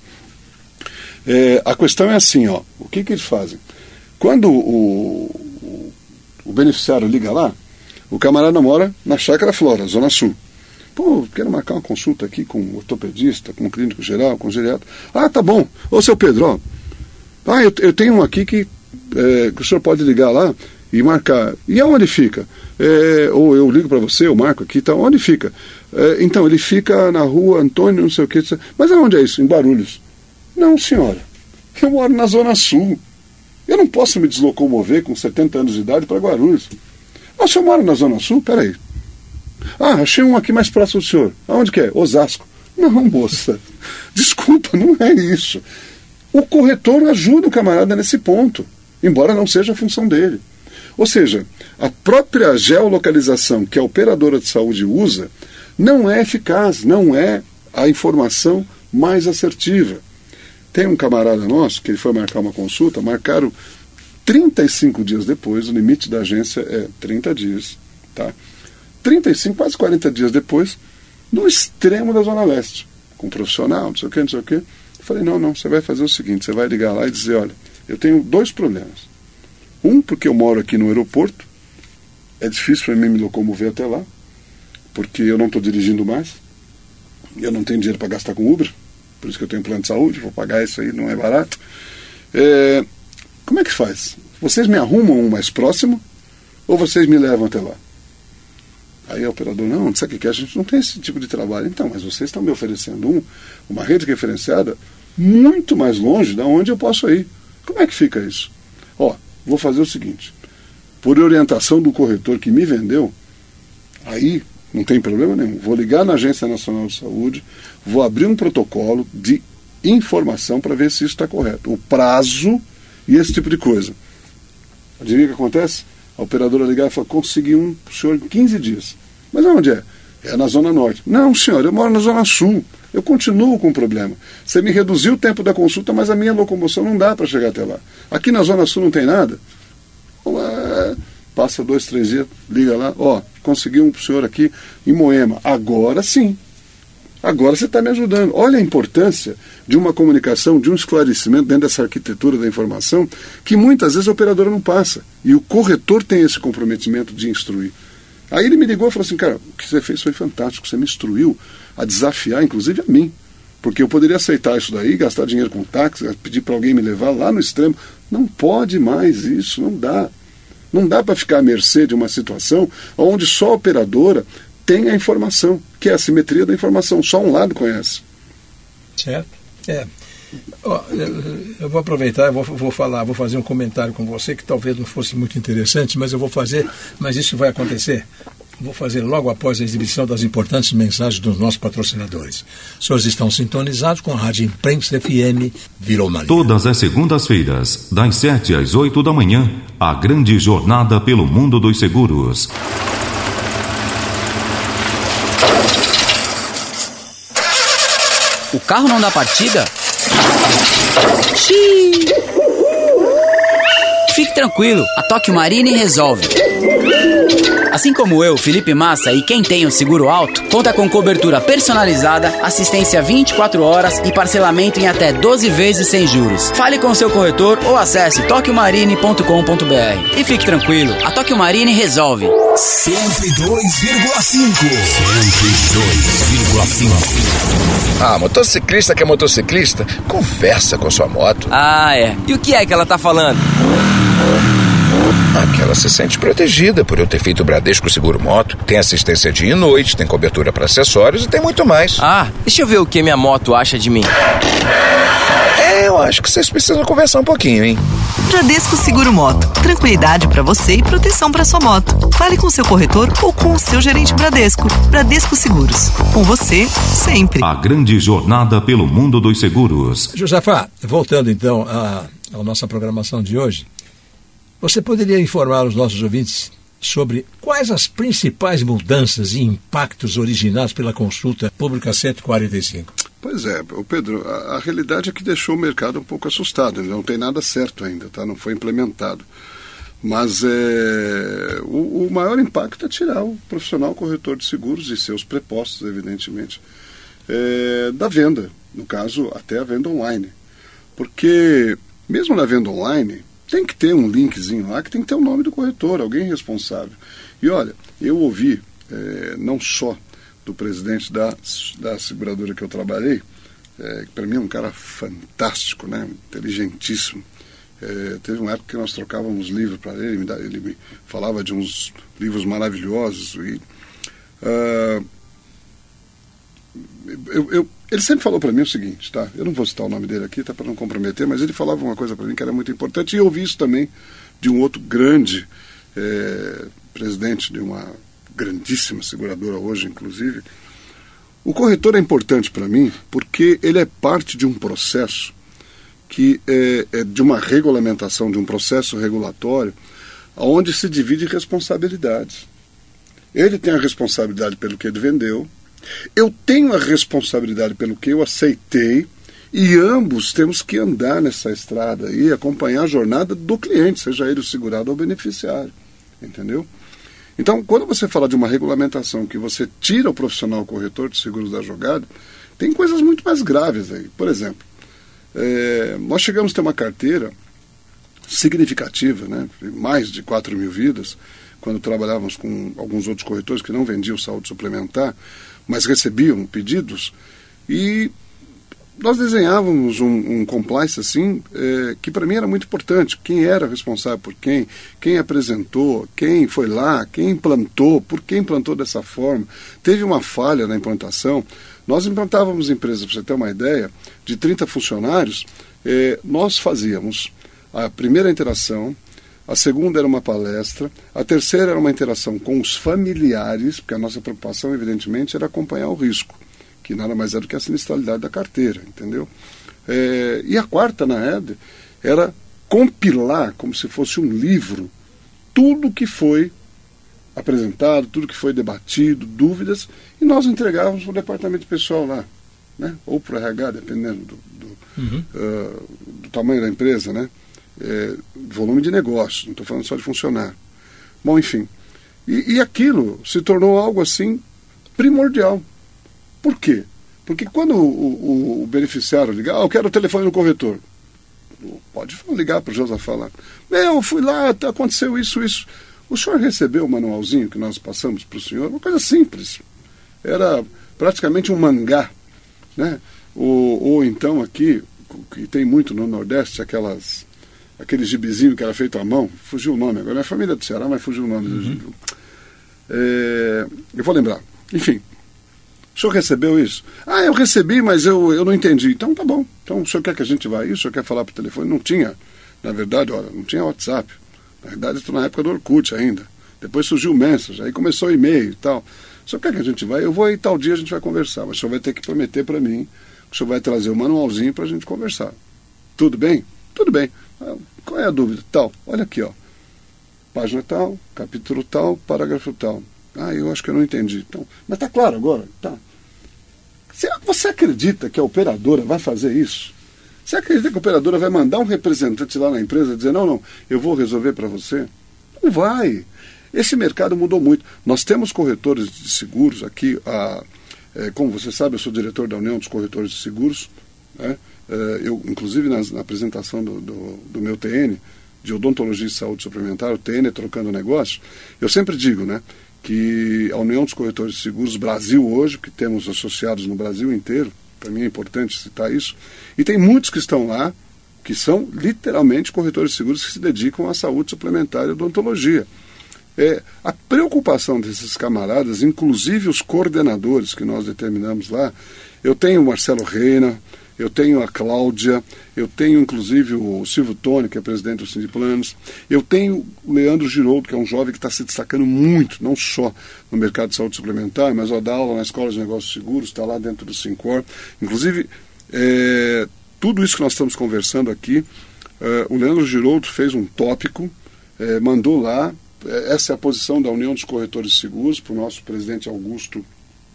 É, a questão é assim, ó, o que, que eles fazem? Quando o, o, o beneficiário liga lá, o camarada mora na Chácara Flora, Zona Sul. Pô, quero marcar uma consulta aqui com um ortopedista, com um clínico geral, com um geriatra. Ah, tá bom. Ô, seu Pedro, ó, ah, eu, eu tenho um aqui que, é, que o senhor pode ligar lá e marcar. E aonde fica? É, ou eu ligo para você, eu marco aqui, tá? Onde fica? É, então, ele fica na rua Antônio, não sei o que. Mas aonde é isso? Em Guarulhos. Não, senhora. Eu moro na Zona Sul. Eu não posso me deslocomover com setenta anos de idade para Guarulhos. Ah, o senhor mora na Zona Sul? Peraí. Ah, achei um aqui mais próximo do senhor. Aonde que é? Osasco. Não, moça. Desculpa, não é isso. O corretor ajuda o camarada nesse ponto, embora não seja a função dele. Ou seja, a própria geolocalização que a operadora de saúde usa não é eficaz, não é a informação mais assertiva. Tem um camarada nosso que ele foi marcar uma consulta, marcaram trinta e cinco dias depois, o limite da agência é trinta dias, tá? trinta e cinco, quase quarenta dias depois, no extremo da Zona Leste, com um profissional, não sei o que, não sei o que. Eu falei, não, não, você vai fazer o seguinte, você vai ligar lá e dizer, olha, eu tenho dois problemas. Um, porque eu moro aqui no aeroporto, é difícil para mim me locomover até lá, porque eu não estou dirigindo mais, eu não tenho dinheiro para gastar com Uber, por isso que eu tenho plano de saúde, vou pagar isso aí, não é barato. É, como é que faz? Vocês me arrumam um mais próximo ou vocês me levam até lá? Aí o operador, não, sabe o que é? A gente não tem esse tipo de trabalho. Então, mas vocês estão me oferecendo um, uma rede referenciada muito mais longe da onde eu posso ir. Como é que fica isso? Ó, vou fazer o seguinte, por orientação do corretor que me vendeu, aí não tem problema nenhum. Vou ligar na Agência Nacional de Saúde, vou abrir um protocolo de informação para ver se isso está correto. O prazo e esse tipo de coisa. Adivinha o que acontece? A operadora ligar e fala, consegui um para o senhor em quinze dias. Mas onde é? É na Zona Norte. Não, senhor, eu moro na Zona Sul. Eu continuo com o problema. Você me reduziu o tempo da consulta, mas a minha locomoção não dá para chegar até lá. Aqui na Zona Sul não tem nada? Ué, passa dois, três dias, liga lá, ó, consegui um para o senhor aqui em Moema. Agora sim. Agora você está me ajudando. Olha a importância de uma comunicação, de um esclarecimento dentro dessa arquitetura da informação, que muitas vezes a operadora não passa. E o corretor tem esse comprometimento de instruir. Aí ele me ligou e falou assim, cara, o que você fez foi fantástico, você me instruiu a desafiar, inclusive a mim. Porque eu poderia aceitar isso daí, gastar dinheiro com táxi, pedir para alguém me levar lá no extremo. Não pode mais isso, não dá. Não dá para ficar à mercê de uma situação onde só a operadora tem a informação, que é a simetria da informação, só um lado conhece. Certo? É. Ó, eu, eu vou aproveitar, eu vou, vou falar, vou fazer um comentário com você que talvez não fosse muito interessante, mas eu vou fazer, mas isso vai acontecer. Vou fazer logo após a exibição das importantes mensagens dos nossos patrocinadores. Os senhores estão sintonizados com a Rádio Imprensa F M Vila Maria. Todas as segundas-feiras, das sete às oito da manhã, a grande jornada pelo mundo dos seguros. O carro não dá partida? Xiii. Fique tranquilo, a Tóquio Marine resolve. Assim como eu, Felipe Massa e quem tem o seguro alto, conta com cobertura personalizada, assistência vinte e quatro horas e parcelamento em até doze vezes sem juros. Fale com seu corretor ou acesse tokyo marine ponto com ponto b r. E fique tranquilo, a Tokyo Marine resolve. cento e dois vírgula cinco. cento e dois vírgula cinco. Ah, motociclista que é motociclista, conversa com sua moto. Ah, é. E o que é que ela tá falando? Aquela se sente protegida por eu ter feito o Bradesco Seguro Moto. Tem assistência dia e noite, tem cobertura para acessórios e tem muito mais. Ah, deixa eu ver o que minha moto acha de mim. É, eu acho que vocês precisam conversar um pouquinho, hein? Bradesco Seguro Moto. Tranquilidade para você e proteção para sua moto. Fale com seu corretor ou com o seu gerente Bradesco. Bradesco Seguros. Com você, sempre. A grande jornada pelo mundo dos seguros. Josafá, voltando então à, à nossa programação de hoje, você poderia informar os nossos ouvintes sobre quais as principais mudanças e impactos originados pela consulta pública cento e quarenta e cinco? Pois é, Pedro, a, a realidade é que deixou o mercado um pouco assustado, não tem nada certo ainda, tá? Não foi implementado. Mas é, o, o maior impacto é tirar o profissional corretor de seguros e seus prepostos, evidentemente, é, da venda, no caso, até a venda online. Porque, mesmo na venda online, tem que ter um linkzinho lá que tem que ter o nome do corretor, alguém responsável. E olha, eu ouvi, é, não só do presidente da, da seguradora que eu trabalhei, é, que para mim é um cara fantástico, né, inteligentíssimo. É, teve uma época que nós trocávamos livros para ele, ele me, ele me falava de uns livros maravilhosos. E, uh, eu, eu, ele sempre falou para mim o seguinte, tá? Eu não vou citar o nome dele aqui, tá, para não comprometer, mas ele falava uma coisa para mim que era muito importante, e eu ouvi isso também de um outro grande é, presidente de uma grandíssima seguradora hoje, inclusive. O corretor é importante para mim porque ele é parte de um processo que é, é de uma regulamentação, de um processo regulatório, onde se divide responsabilidades. Ele tem a responsabilidade pelo que ele vendeu, eu tenho a responsabilidade pelo que eu aceitei, e ambos temos que andar nessa estrada e acompanhar a jornada do cliente, seja ele o segurado ou o beneficiário, entendeu? Então, quando você fala de uma regulamentação que você tira o profissional corretor de seguros da jogada, tem coisas muito mais graves aí. Por exemplo, é, nós chegamos a ter uma carteira significativa, né, mais de quatro mil vidas, quando trabalhávamos com alguns outros corretores que não vendiam saúde suplementar, mas recebiam pedidos, e nós desenhávamos um, um compliance assim, é, que para mim era muito importante. Quem era responsável por quem, quem apresentou, quem foi lá, quem implantou, por que implantou dessa forma. Teve uma falha na implantação. Nós implantávamos empresas, para você ter uma ideia, de trinta funcionários, é, nós fazíamos a primeira interação, a segunda era uma palestra, a terceira era uma interação com os familiares, porque a nossa preocupação, evidentemente, era acompanhar o risco, que nada mais é do que a sinistralidade da carteira, entendeu? É, e a quarta, na época, era compilar, como se fosse um livro, tudo que foi apresentado, tudo que foi debatido, dúvidas, e nós entregávamos para o departamento pessoal lá, né? Ou para o R H, dependendo do, do, uhum. uh, do tamanho da empresa, né? É, volume de negócio, não estou falando só de funcionário. Bom, enfim. E, e aquilo se tornou algo assim primordial. Por quê? Porque quando o, o, o beneficiário ligar, ah, eu quero o telefone do corretor. Pode ligar para o Josafá lá. Eu fui lá, aconteceu isso, isso. O senhor recebeu o manualzinho que nós passamos para o senhor? Uma coisa simples. Era praticamente um mangá, né? Ou, ou então aqui, que tem muito no Nordeste, aquelas, aquele gibizinho que era feito à mão, fugiu o nome agora, é a família do Ceará, mas fugiu o nome. Uhum. É, eu vou lembrar. Enfim. O senhor recebeu isso? Ah, eu recebi, mas eu, eu não entendi. Então tá bom. Então o senhor quer que a gente vá aí? O senhor quer falar por telefone? Não tinha, na verdade, olha, não tinha WhatsApp. Na verdade, estou na época do Orkut ainda. Depois surgiu o Message, aí começou o e-mail e tal. O senhor quer que a gente vá? Eu vou aí tal dia, a gente vai conversar. Mas o senhor vai ter que prometer para mim que o senhor vai trazer o manualzinho para a gente conversar. Tudo bem? Tudo bem. Ah, qual é a dúvida? Tal. Olha aqui, ó. Página tal, capítulo tal, parágrafo tal. Ah, eu acho que eu não entendi. Então, mas está claro agora? Tá. Você acredita que a operadora vai fazer isso? Você acredita que a operadora vai mandar um representante lá na empresa dizer, não, não, eu vou resolver para você? Não vai. Esse mercado mudou muito. Nós temos corretores de seguros aqui, a, é, como você sabe, eu sou diretor da União dos Corretores de Seguros, né? É, eu, inclusive, na, na apresentação do, do, do meu T N, de Odontologia e Saúde Suplementar, o T N Trocando Negócio, eu sempre digo, né, que a União dos Corretores de Seguros Brasil hoje, que temos associados no Brasil inteiro, para mim é importante citar isso, e tem muitos que estão lá, que são literalmente corretores de seguros que se dedicam à saúde suplementar e odontologia. É, a preocupação desses camaradas, inclusive os coordenadores que nós determinamos lá, eu tenho o Marcelo Reina, eu tenho a Cláudia, eu tenho inclusive o Silvio Toni, que é presidente do Sindiplanos, eu tenho o Leandro Giroldo, que é um jovem que está se destacando muito, não só no mercado de saúde suplementar, mas ó, dá aula na Escola de Negócios Seguros, está lá dentro do Sincor. Inclusive, é, tudo isso que nós estamos conversando aqui, é, o Leandro Giroldo fez um tópico, é, mandou lá, é, essa é a posição da União dos Corretores de Seguros, para o nosso presidente Augusto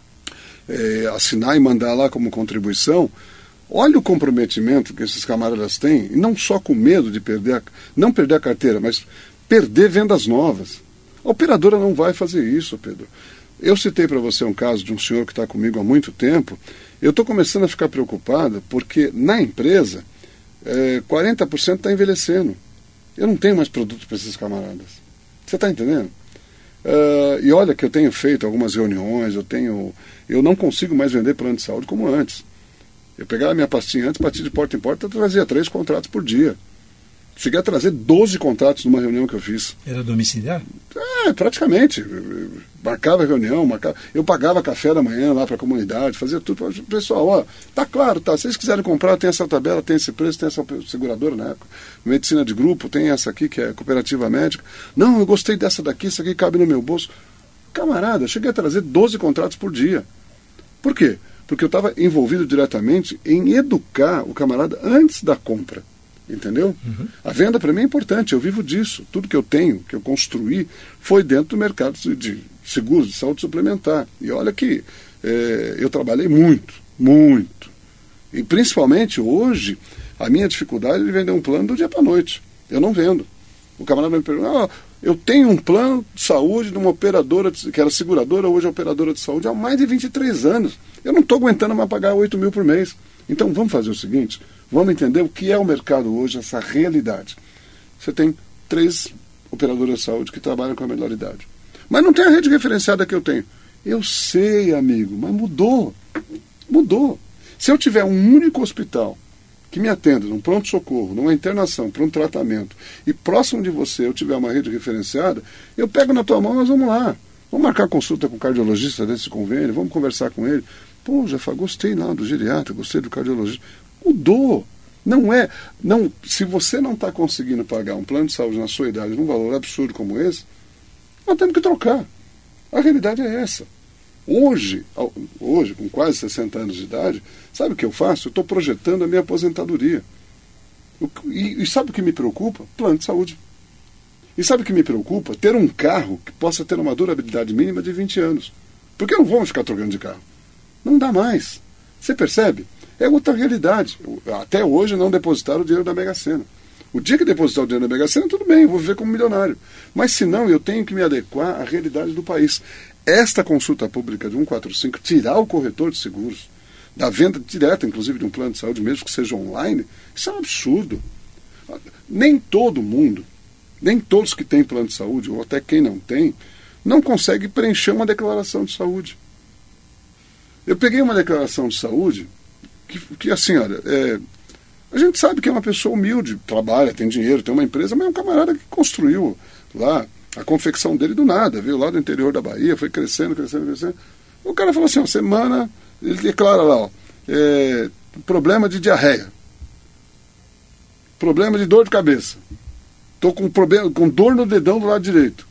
é, assinar e mandar lá como contribuição. Olha o comprometimento que esses camaradas têm, e não só com medo de perder, a, não perder a carteira, mas perder vendas novas. A operadora não vai fazer isso, Pedro. Eu citei para você um caso de um senhor que está comigo há muito tempo. Eu estou começando a ficar preocupado porque na empresa é, quarenta por cento está envelhecendo. Eu não tenho mais produto para esses camaradas. Você está entendendo? Uh, e olha que eu tenho feito algumas reuniões, eu tenho, eu não consigo mais vender plano de saúde como antes. Eu pegava a minha pastinha antes, partia de porta em porta, eu trazia três contratos por dia. Cheguei a trazer doze contratos numa reunião que eu fiz. Era domiciliar? É, praticamente. Eu marcava reunião, marcava. Eu pagava café da manhã lá para a comunidade, fazia tudo. Pessoal, ó, tá claro, tá. Se vocês quiserem comprar, tem essa tabela, tem esse preço, tem essa seguradora na época. Medicina de grupo, tem essa aqui que é cooperativa médica. Não, eu gostei dessa daqui, isso aqui cabe no meu bolso. Camarada, eu cheguei a trazer doze contratos por dia. Por quê? Porque eu estava envolvido diretamente em educar o camarada antes da compra. Entendeu? Uhum. A venda para mim é importante, eu vivo disso. Tudo que eu tenho, que eu construí, foi dentro do mercado de seguros, de saúde suplementar. E olha que é, eu trabalhei muito, muito. E principalmente hoje, a minha dificuldade é de vender um plano do dia para a noite. Eu não vendo. O camarada me pergunta, ah, eu tenho um plano de saúde de uma operadora, de, que era seguradora, hoje é operadora de saúde, há mais de vinte e três anos. Eu não estou aguentando mais pagar oito mil por mês. Então vamos fazer o seguinte, vamos entender o que é o mercado hoje, essa realidade. Você tem três operadoras de saúde que trabalham com a melhor idade. Mas não tem a rede referenciada que eu tenho. Eu sei, amigo, mas mudou. Mudou. Se eu tiver um único hospital que me atenda num pronto-socorro, numa internação, para um tratamento, e próximo de você eu tiver uma rede referenciada, eu pego na tua mão e nós vamos lá. Vamos marcar consulta com o cardiologista desse convênio, vamos conversar com ele. Pô, Jafar, gostei lá do geriatra, gostei do cardiologista. Mudou. Não é. Não, se você não está conseguindo pagar um plano de saúde na sua idade num valor absurdo como esse, nós temos que trocar. A realidade é essa. Hoje, hoje, com quase sessenta anos de idade, sabe o que eu faço? Eu estou projetando a minha aposentadoria. E, e sabe o que me preocupa? Plano de saúde. E sabe o que me preocupa? Ter um carro que possa ter uma durabilidade mínima de vinte anos. Porque não vamos ficar trocando de carro. Não dá mais. Você percebe? É outra realidade. Até hoje não depositaram o dinheiro da Mega Sena. O dia que depositar o dinheiro da Mega Sena, tudo bem, eu vou viver como milionário. Mas se não, eu tenho que me adequar à realidade do país. Esta consulta pública de cento e quarenta e cinco, tirar o corretor de seguros da venda direta, inclusive de um plano de saúde, mesmo que seja online, isso é um absurdo. Nem todo mundo, nem todos que têm plano de saúde, ou até quem não tem, não consegue preencher uma declaração de saúde. Eu peguei uma declaração de saúde que, que assim, olha, é, a gente sabe que é uma pessoa humilde, trabalha, tem dinheiro, tem uma empresa, mas é um camarada que construiu lá a confecção dele do nada, veio lá do interior da Bahia, foi crescendo, crescendo, crescendo. O cara falou assim, ó, semana, ele declara lá, ó, é, problema de diarreia, problema de dor de cabeça, estou com, problema, com dor no dedão do lado direito.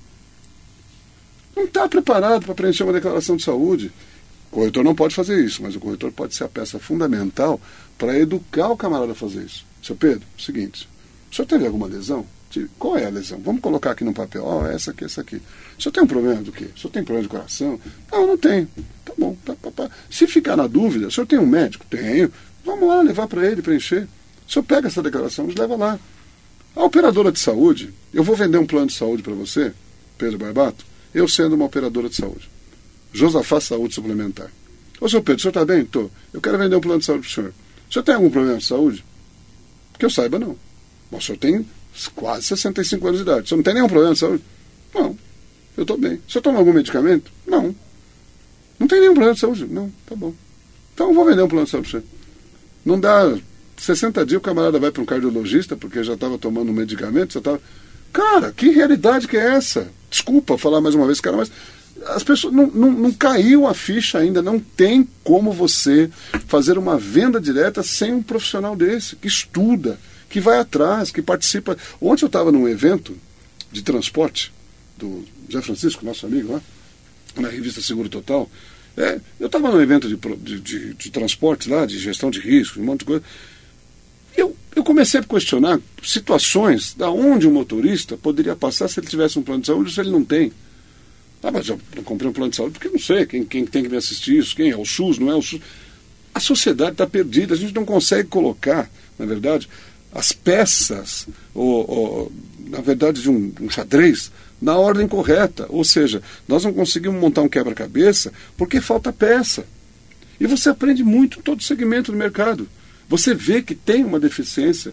Não está preparado para preencher uma declaração de saúde. O corretor não pode fazer isso, mas o corretor pode ser a peça fundamental para educar o camarada a fazer isso. Seu Pedro, é o seguinte, o senhor teve alguma lesão? Qual é a lesão? Vamos colocar aqui no papel, ó, oh, essa aqui, essa aqui. O senhor tem um problema do quê? O senhor tem problema de coração? Não, não tenho. Tá bom, tá, tá, tá. Se ficar na dúvida, o senhor tem um médico? Tenho. Vamos lá, levar para ele, preencher. O senhor pega essa declaração e leva lá. A operadora de saúde, eu vou vender um plano de saúde para você, Pedro Barbato, eu sendo uma operadora de saúde, Josafá Saúde Suplementar. Ô, senhor Pedro, o senhor está bem? Estou. Eu quero vender um plano de saúde para o senhor. O senhor tem algum problema de saúde? Que eu saiba, não. Bom, o senhor tem quase sessenta e cinco anos de idade. O senhor não tem nenhum problema de saúde? Não. Eu estou bem. O senhor toma algum medicamento? Não. Não tem nenhum problema de saúde? Não. Tá bom. Então eu vou vender um plano de saúde para o senhor. Não dá sessenta dias, o camarada vai para um cardiologista porque já estava tomando um medicamento, já estava... Cara, que realidade que é essa? Desculpa falar mais uma vez, cara, mas as pessoas não, não, não caiu a ficha ainda, não tem como você fazer uma venda direta sem um profissional desse, que estuda, que vai atrás, que participa. Ontem eu estava num evento de transporte do Zé Francisco, nosso amigo lá, na revista Seguro Total. É, eu estava num evento de, de, de, de transporte lá, de gestão de risco, um monte de coisa. Eu, eu comecei a questionar situações da onde um motorista poderia passar se ele tivesse um plano de saúde ou se ele não tem. Ah, mas eu, eu comprei um plano de saúde porque eu não sei quem, quem tem que me assistir isso, quem é o SUS, não é o SUS. A sociedade está perdida, a gente não consegue colocar, na verdade, as peças, ou, ou, na verdade, de um, um xadrez, na ordem correta. Ou seja, nós não conseguimos montar um quebra-cabeça porque falta peça. E você aprende muito em todo segmento do mercado. Você vê que tem uma deficiência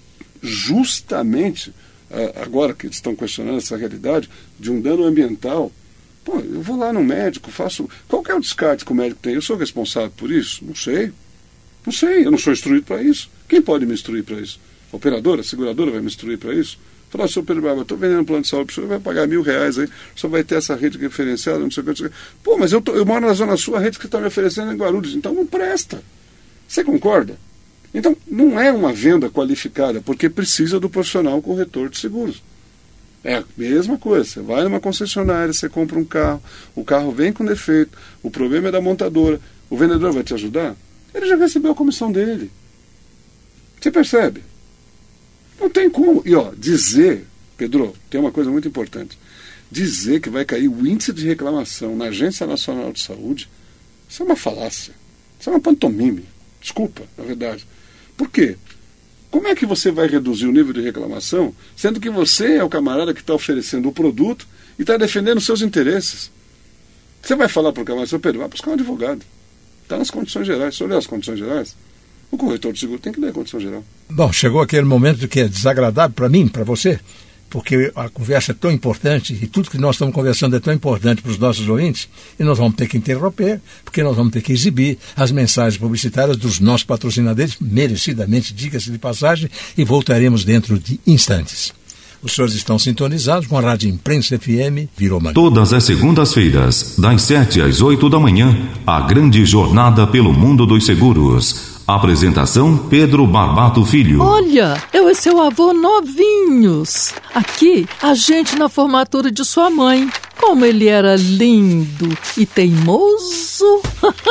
justamente, agora que eles estão questionando essa realidade, de um dano ambiental. Pô, eu vou lá no médico, faço... Qual que é o descarte que o médico tem? Eu sou responsável por isso? Não sei. Não sei, eu não sou instruído para isso. Quem pode me instruir para isso? A operadora, a seguradora vai me instruir para isso? Falar, senhor Pedro Barba, eu estou vendendo um plano de saúde, o senhor vai pagar mil reais aí, o senhor vai ter essa rede referenciada, não sei o que, não sei o que. Pô, mas eu, tô, eu moro na Zona Sul, a rede que está me oferecendo é em Guarulhos, então não presta. Você concorda? Então, não é uma venda qualificada, porque precisa do profissional corretor de seguros. É a mesma coisa, você vai numa concessionária, você compra um carro, o carro vem com defeito, o problema é da montadora, o vendedor vai te ajudar? Ele já recebeu a comissão dele. Você percebe? Não tem como. E ó, dizer, Pedro, tem uma coisa muito importante, dizer que vai cair o índice de reclamação na Agência Nacional de Saúde, isso é uma falácia, isso é uma pantomime. Desculpa, na verdade. Por quê? Como é que você vai reduzir o nível de reclamação, sendo que você é o camarada que está oferecendo o produto e está defendendo os seus interesses? Você vai falar para o camarada, seu Pedro, vai buscar um advogado. Está nas condições gerais. Se olhar as condições gerais, o corretor de seguro tem que ler a condição geral. Bom, chegou aquele momento que é desagradável para mim, para você, porque a conversa é tão importante e tudo que nós estamos conversando é tão importante para os nossos ouvintes, e nós vamos ter que interromper, porque nós vamos ter que exibir as mensagens publicitárias dos nossos patrocinadores, merecidamente, diga-se de passagem, e voltaremos dentro de instantes. Os senhores estão sintonizados com a Rádio Imprensa F M Viromania. Todas as segundas-feiras, das sete às oito da manhã, a grande jornada pelo mundo dos seguros. Apresentação Pedro Barbato Filho. Olha, eu e seu avô novinhos. Aqui, a gente na formatura de sua mãe. Como ele era lindo e teimoso.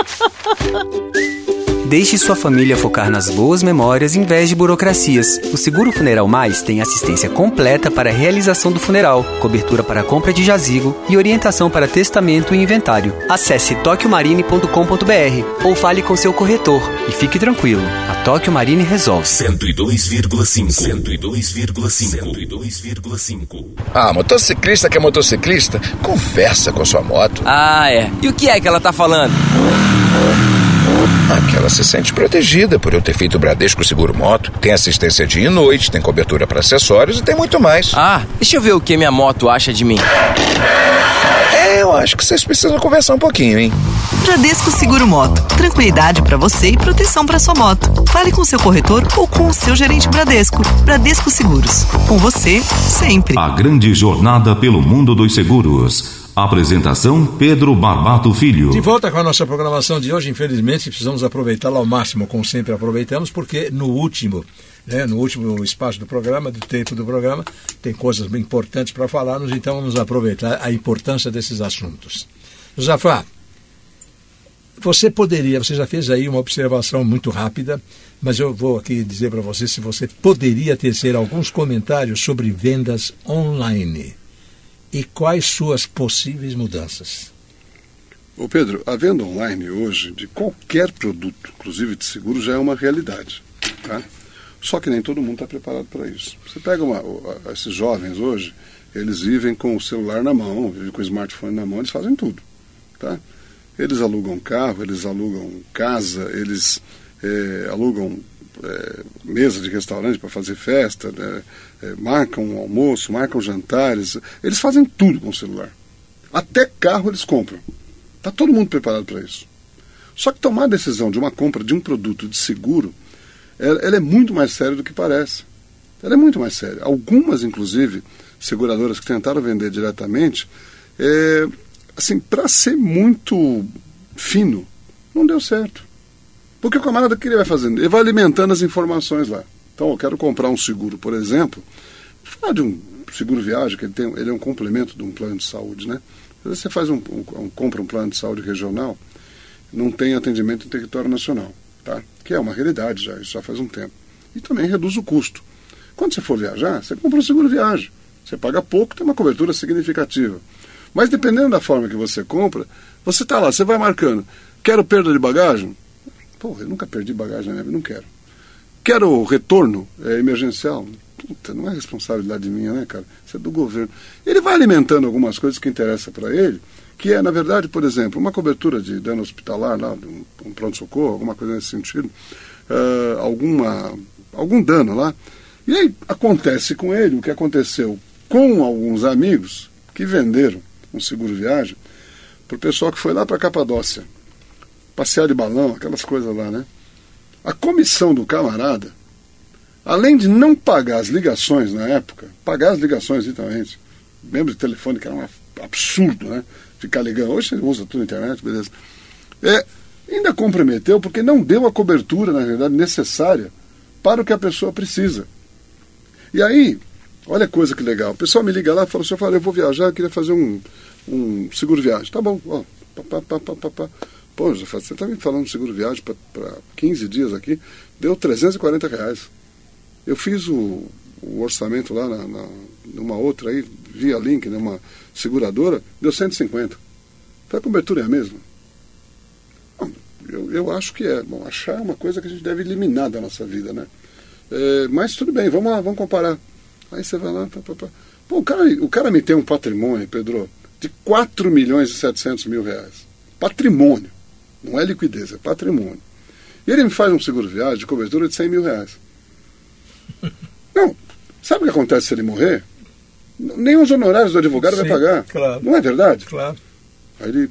Deixe sua família focar nas boas memórias em vez de burocracias. O Seguro Funeral Mais tem assistência completa para a realização do funeral, cobertura para a compra de jazigo e orientação para testamento e inventário. Acesse tóquio marine ponto com ponto b r ou fale com seu corretor e fique tranquilo. A Tóquio Marine resolve. cento e dois vírgula cinco. cento e dois vírgula cinco. cento e dois vírgula cinco. Ah, motociclista que é motociclista, conversa com sua moto. Ah, é. E o que é que ela tá falando? Ah, que ela se sente protegida por eu ter feito o Bradesco Seguro Moto. Tem assistência dia e noite, tem cobertura para acessórios e tem muito mais. Ah, deixa eu ver o que minha moto acha de mim. É, eu acho que vocês precisam conversar um pouquinho, hein? Bradesco Seguro Moto. Tranquilidade para você e proteção para sua moto. Fale com seu corretor ou com o seu gerente Bradesco. Bradesco Seguros. Com você, sempre. A grande jornada pelo mundo dos seguros. Apresentação Pedro Barbato Filho. De volta com a nossa programação de hoje, infelizmente precisamos aproveitá-la ao máximo, como sempre aproveitamos, porque no último, né, no último espaço do programa, do tempo do programa, tem coisas bem importantes para falarmos, então vamos aproveitar a importância desses assuntos. Josafá, você poderia, você já fez aí uma observação muito rápida, mas eu vou aqui dizer para você se você poderia tecer alguns comentários sobre vendas online. E quais suas possíveis mudanças? Ô Pedro, a venda online hoje de qualquer produto, inclusive de seguro, já é uma realidade. Tá? Só que nem todo mundo está preparado para isso. Você pega uma, esses jovens hoje, eles vivem com o celular na mão, vivem com o smartphone na mão, eles fazem tudo, tá? Eles alugam carro, eles alugam casa, eles é, alugam é, mesa de restaurante para fazer festa, né? é, marcam um almoço, marcam jantares, eles fazem tudo com o celular. Até carro eles compram. Está todo mundo preparado para isso. Só que tomar a decisão de uma compra de um produto de seguro, ela, ela é muito mais séria do que parece. Ela é muito mais séria. Algumas, inclusive, seguradoras que tentaram vender diretamente, é, assim, para ser muito fino, não deu certo. Porque o camarada, o que ele vai fazendo? Ele vai alimentando as informações lá. Então, eu quero comprar um seguro, por exemplo, vou falar de um seguro viagem, que ele, tem, ele é um complemento de um plano de saúde, né? Você faz um, um, um, compra um plano de saúde regional, não tem atendimento em território nacional, tá? Que é uma realidade já, isso já faz um tempo. E também reduz o custo. Quando você for viajar, você compra um seguro viagem. Você paga pouco, tem uma cobertura significativa. Mas dependendo da forma que você compra, você está lá, você vai marcando. Quero perda de bagagem? Pô, eu nunca perdi bagagem na minha vida, não quero. Quero retorno é, emergencial? Puta, não é responsabilidade minha, né, cara? Isso é do governo. Ele vai alimentando algumas coisas que interessam para ele, que é, na verdade, por exemplo, uma cobertura de dano hospitalar, lá, um, um pronto-socorro, alguma coisa nesse sentido, uh, alguma, algum dano lá. E aí acontece com ele o que aconteceu com alguns amigos que venderam um seguro-viagem para o pessoal que foi lá para a Capadócia, passear de balão, aquelas coisas lá, né? A comissão do camarada, além de não pagar as ligações na época, pagar as ligações literalmente, membro de telefone, que era um absurdo, né? Ficar ligando, hoje você usa tudo na internet, beleza. É, ainda comprometeu porque não deu a cobertura, na realidade, necessária para o que a pessoa precisa. E aí, olha a coisa que legal, o pessoal me liga lá e fala assim, eu, falo, eu vou viajar, eu queria fazer um, um seguro-viagem. Tá bom, ó, pá, pá, pá, pá, pá. Pô, você está me falando de seguro-viagem para quinze dias aqui, deu trezentos e quarenta reais. Eu fiz o, o orçamento lá na, na, numa outra aí, via link, numa seguradora, deu cento e cinquenta. A cobertura é a mesma? Bom, eu, eu acho que é. Bom, achar é uma coisa que a gente deve eliminar da nossa vida, né? É, mas tudo bem, vamos lá, vamos comparar. Aí você vai lá, pá, pá, pá. Pô, o cara, o cara me tem um patrimônio, Pedro, de quatro milhões e setecentos mil reais. Patrimônio. Não é liquidez, é patrimônio. E ele me faz um seguro-viagem de cobertura de cem mil reais. Não, sabe o que acontece se ele morrer? Nem os honorários do advogado Sim, vai pagar. Claro. Não é verdade? Claro. Aí ele,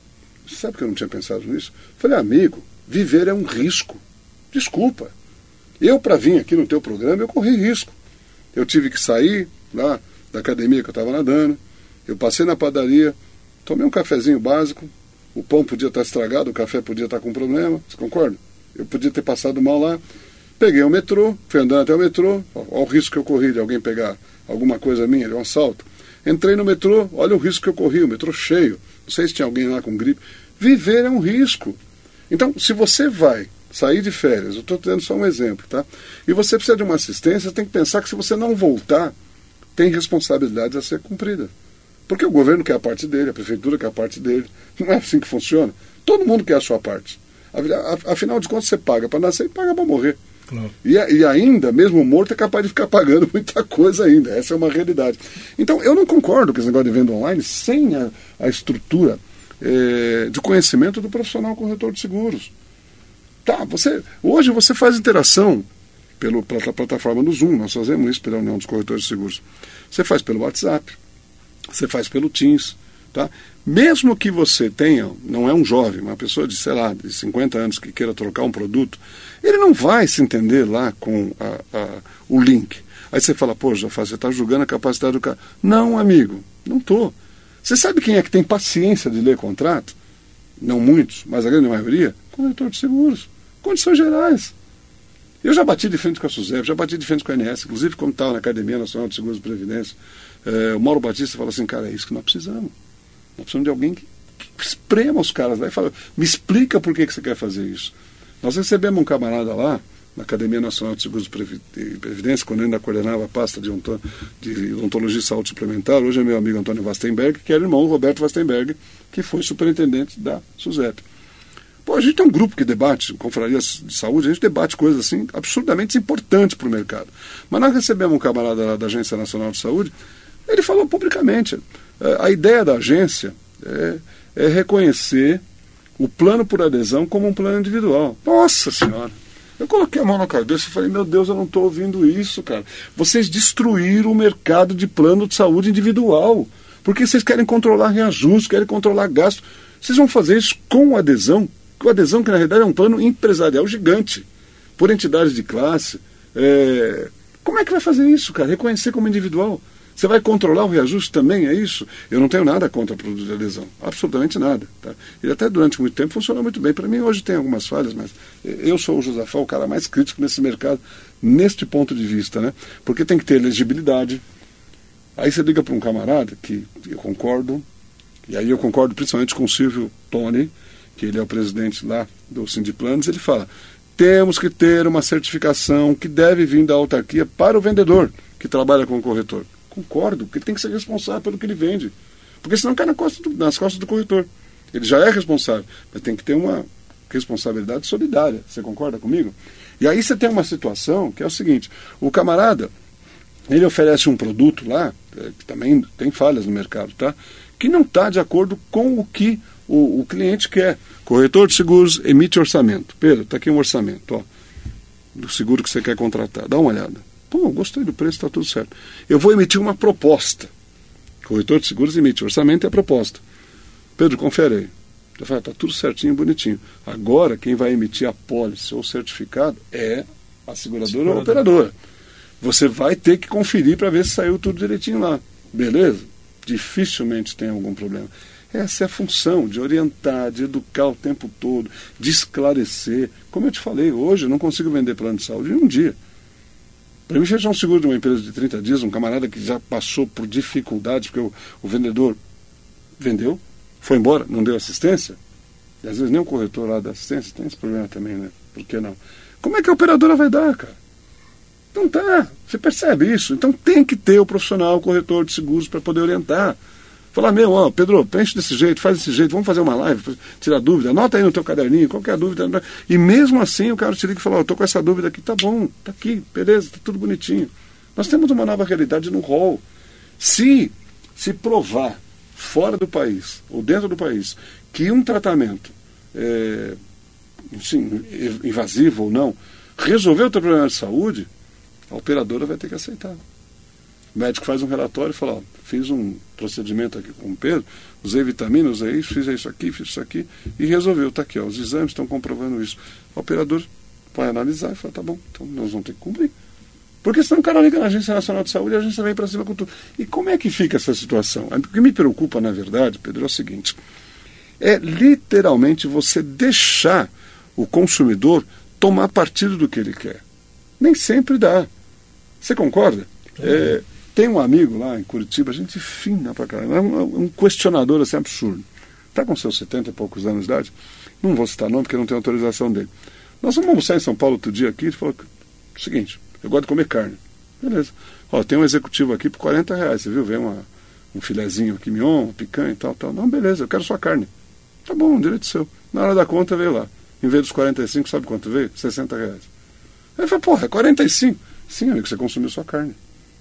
sabe que eu não tinha pensado nisso? Falei, amigo, viver é um risco. Desculpa. Eu, para vir aqui no teu programa, eu corri risco. Eu tive que sair lá da academia que eu estava nadando, eu passei na padaria, tomei um cafezinho básico, o pão podia estar estragado, o café podia estar com problema, você concorda? Eu podia ter passado mal lá. Peguei o metrô, fui andando até o metrô, olha o risco que eu corri de alguém pegar alguma coisa minha, de um assalto. Entrei no metrô, olha o risco que eu corri, o metrô cheio, não sei se tinha alguém lá com gripe. Viver é um risco. Então, se você vai sair de férias, eu estou dando só um exemplo, tá? E você precisa de uma assistência, você tem que pensar que se você não voltar, tem responsabilidade a ser cumprida. Porque o governo quer a parte dele, a prefeitura quer a parte dele. Não é assim que funciona. Todo mundo quer a sua parte. Afinal de contas, você paga para nascer e paga para morrer. Claro. E, e ainda, mesmo morto, é capaz de ficar pagando muita coisa ainda. Essa é uma realidade. Então, eu não concordo com esse negócio de venda online sem a, a estrutura é, de conhecimento do profissional corretor de seguros. Tá, você, hoje você faz interação pelo, pela plataforma do Zoom, nós fazemos isso pela União dos Corretores de Seguros. Você faz pelo WhatsApp, você faz pelo Teams, tá? Mesmo que você tenha, não é um jovem, uma pessoa de, sei lá, de cinquenta anos que queira trocar um produto, ele não vai se entender lá com a, a, o link. Aí você fala, pô, Jafar, você está julgando a capacidade do cara. Não, amigo, não estou. Você sabe quem é que tem paciência de ler contrato? Não muitos, mas a grande maioria, corretor de seguros, condições gerais. Eu já bati de frente com a SUSEP, já bati de frente com a A N S, inclusive quando estava na Academia Nacional de Seguros e Previdência. É, o Mauro Batista fala assim, cara, é isso que nós precisamos. Nós precisamos de alguém que, que esprema os caras lá e fala, me explica por que, que você quer fazer isso. Nós recebemos um camarada lá, na Academia Nacional de Seguros e Previdência, quando eu ainda coordenava a pasta de, onto, de odontologia e saúde suplementar, hoje é meu amigo Antônio Vastenberg, que era irmão do Roberto Vastenberg, que foi superintendente da SUSEP. Pô, a gente tem um grupo que debate, confrarias de saúde, a gente debate coisas assim absurdamente importantes para o mercado. Mas nós recebemos um camarada lá da Agência Nacional de Saúde, Ele falou publicamente. A ideia da agência é, é reconhecer o plano por adesão como um plano individual. Nossa Senhora! Eu coloquei a mão na cabeça e falei, meu Deus, eu não estou ouvindo isso, cara. Vocês destruíram o mercado de plano de saúde individual. Porque vocês querem controlar reajuste, querem controlar gasto. Vocês vão fazer isso com adesão, com adesão que na realidade é um plano empresarial gigante, por entidades de classe. É... Como é que vai fazer isso, cara? Reconhecer como individual. Você vai controlar o reajuste também, é isso? Eu não tenho nada contra produto de adesão, absolutamente nada. Tá? Ele até durante muito tempo funcionou muito bem. Para mim hoje tem algumas falhas, mas eu sou o Josafá, o cara mais crítico nesse mercado, neste ponto de vista, né? Porque tem que ter elegibilidade. Aí você liga para um camarada, que eu concordo, e aí eu concordo principalmente com o Silvio Toni, que ele é o presidente lá do Sindiplanos, ele fala, temos que ter uma certificação que deve vir da autarquia para o vendedor que trabalha com o corretor. Concordo, porque ele tem que ser responsável pelo que ele vende. Porque senão cai na costa do, nas costas do corretor. Ele já é responsável, mas tem que ter uma responsabilidade solidária. Você concorda comigo? E aí você tem uma situação que é o seguinte, o camarada, ele oferece um produto lá, que também tem falhas no mercado, tá? Que não está de acordo com o que o, o cliente quer. Corretor de seguros emite orçamento. Pedro, está aqui um orçamento, ó, do seguro que você quer contratar. Dá uma olhada. Pô, gostei do preço, está tudo certo. Eu vou emitir uma proposta. Corretor de seguros emite orçamento e a proposta. Pedro, confere aí. Está tudo certinho, bonitinho. Agora, quem vai emitir a pólice ou certificado é a seguradora ou a operadora. Você vai ter que conferir para ver se saiu tudo direitinho lá. Beleza? Dificilmente tem algum problema. Essa é a função, de orientar, de educar o tempo todo, de esclarecer. Como eu te falei, hoje eu não consigo vender plano de saúde em um dia. Para mim, fechar um seguro de uma empresa de trinta dias, um camarada que já passou por dificuldades, porque o, o vendedor vendeu, foi embora, não deu assistência, e às vezes nem o corretor lá dá assistência, tem esse problema também, né? Por que não? Como é que a operadora vai dar, cara? Não tá, você percebe isso. Então tem que ter o profissional, o corretor de seguros para poder orientar. Falar, meu, ó, Pedro, preenche desse jeito, faz desse jeito, vamos fazer uma live, tirar dúvida, anota aí no teu caderninho, qual que é a dúvida. E mesmo assim o cara te liga e fala, ó, eu tô com essa dúvida aqui, tá bom, tá aqui, beleza, tá tudo bonitinho. Nós temos uma nova realidade no rol. Se se provar fora do país, ou dentro do país, que um tratamento, é, assim, invasivo ou não, resolveu o teu problema de saúde, a operadora vai ter que aceitar. O médico faz um relatório e fala, ó, fiz um procedimento aqui com o Pedro, usei vitamina, usei isso, fiz isso aqui, fiz isso aqui, e resolveu, está aqui, ó, os exames estão comprovando isso. O operador vai analisar e fala, tá bom, então nós vamos ter que cumprir. Porque senão o cara liga na Agência Nacional de Saúde e a agência vem para cima com tudo. E como é que fica essa situação? O que me preocupa, na verdade, Pedro, é o seguinte, é literalmente você deixar o consumidor tomar partido do que ele quer. Nem sempre dá. Você concorda? É, tem um amigo lá em Curitiba, gente fina pra caramba, é um, um questionador assim absurdo. Está com seus setenta e poucos anos de idade, não vou citar nome porque não tenho autorização dele. Nós vamos almoçar em São Paulo outro dia aqui, ele falou o seguinte, eu gosto de comer carne. Beleza. Ó, tem um executivo aqui por quarenta reais, você viu? Vem uma, um filezinho aqui, mignon, uma picanha e tal, tal. Não, beleza, eu quero só carne. Tá bom, um direito seu. Na hora da conta veio lá. Em vez dos quarenta e cinco, sabe quanto veio? sessenta reais. Aí eu falei, porra, é quarenta e cinco. Sim, amigo, você consumiu sua carne.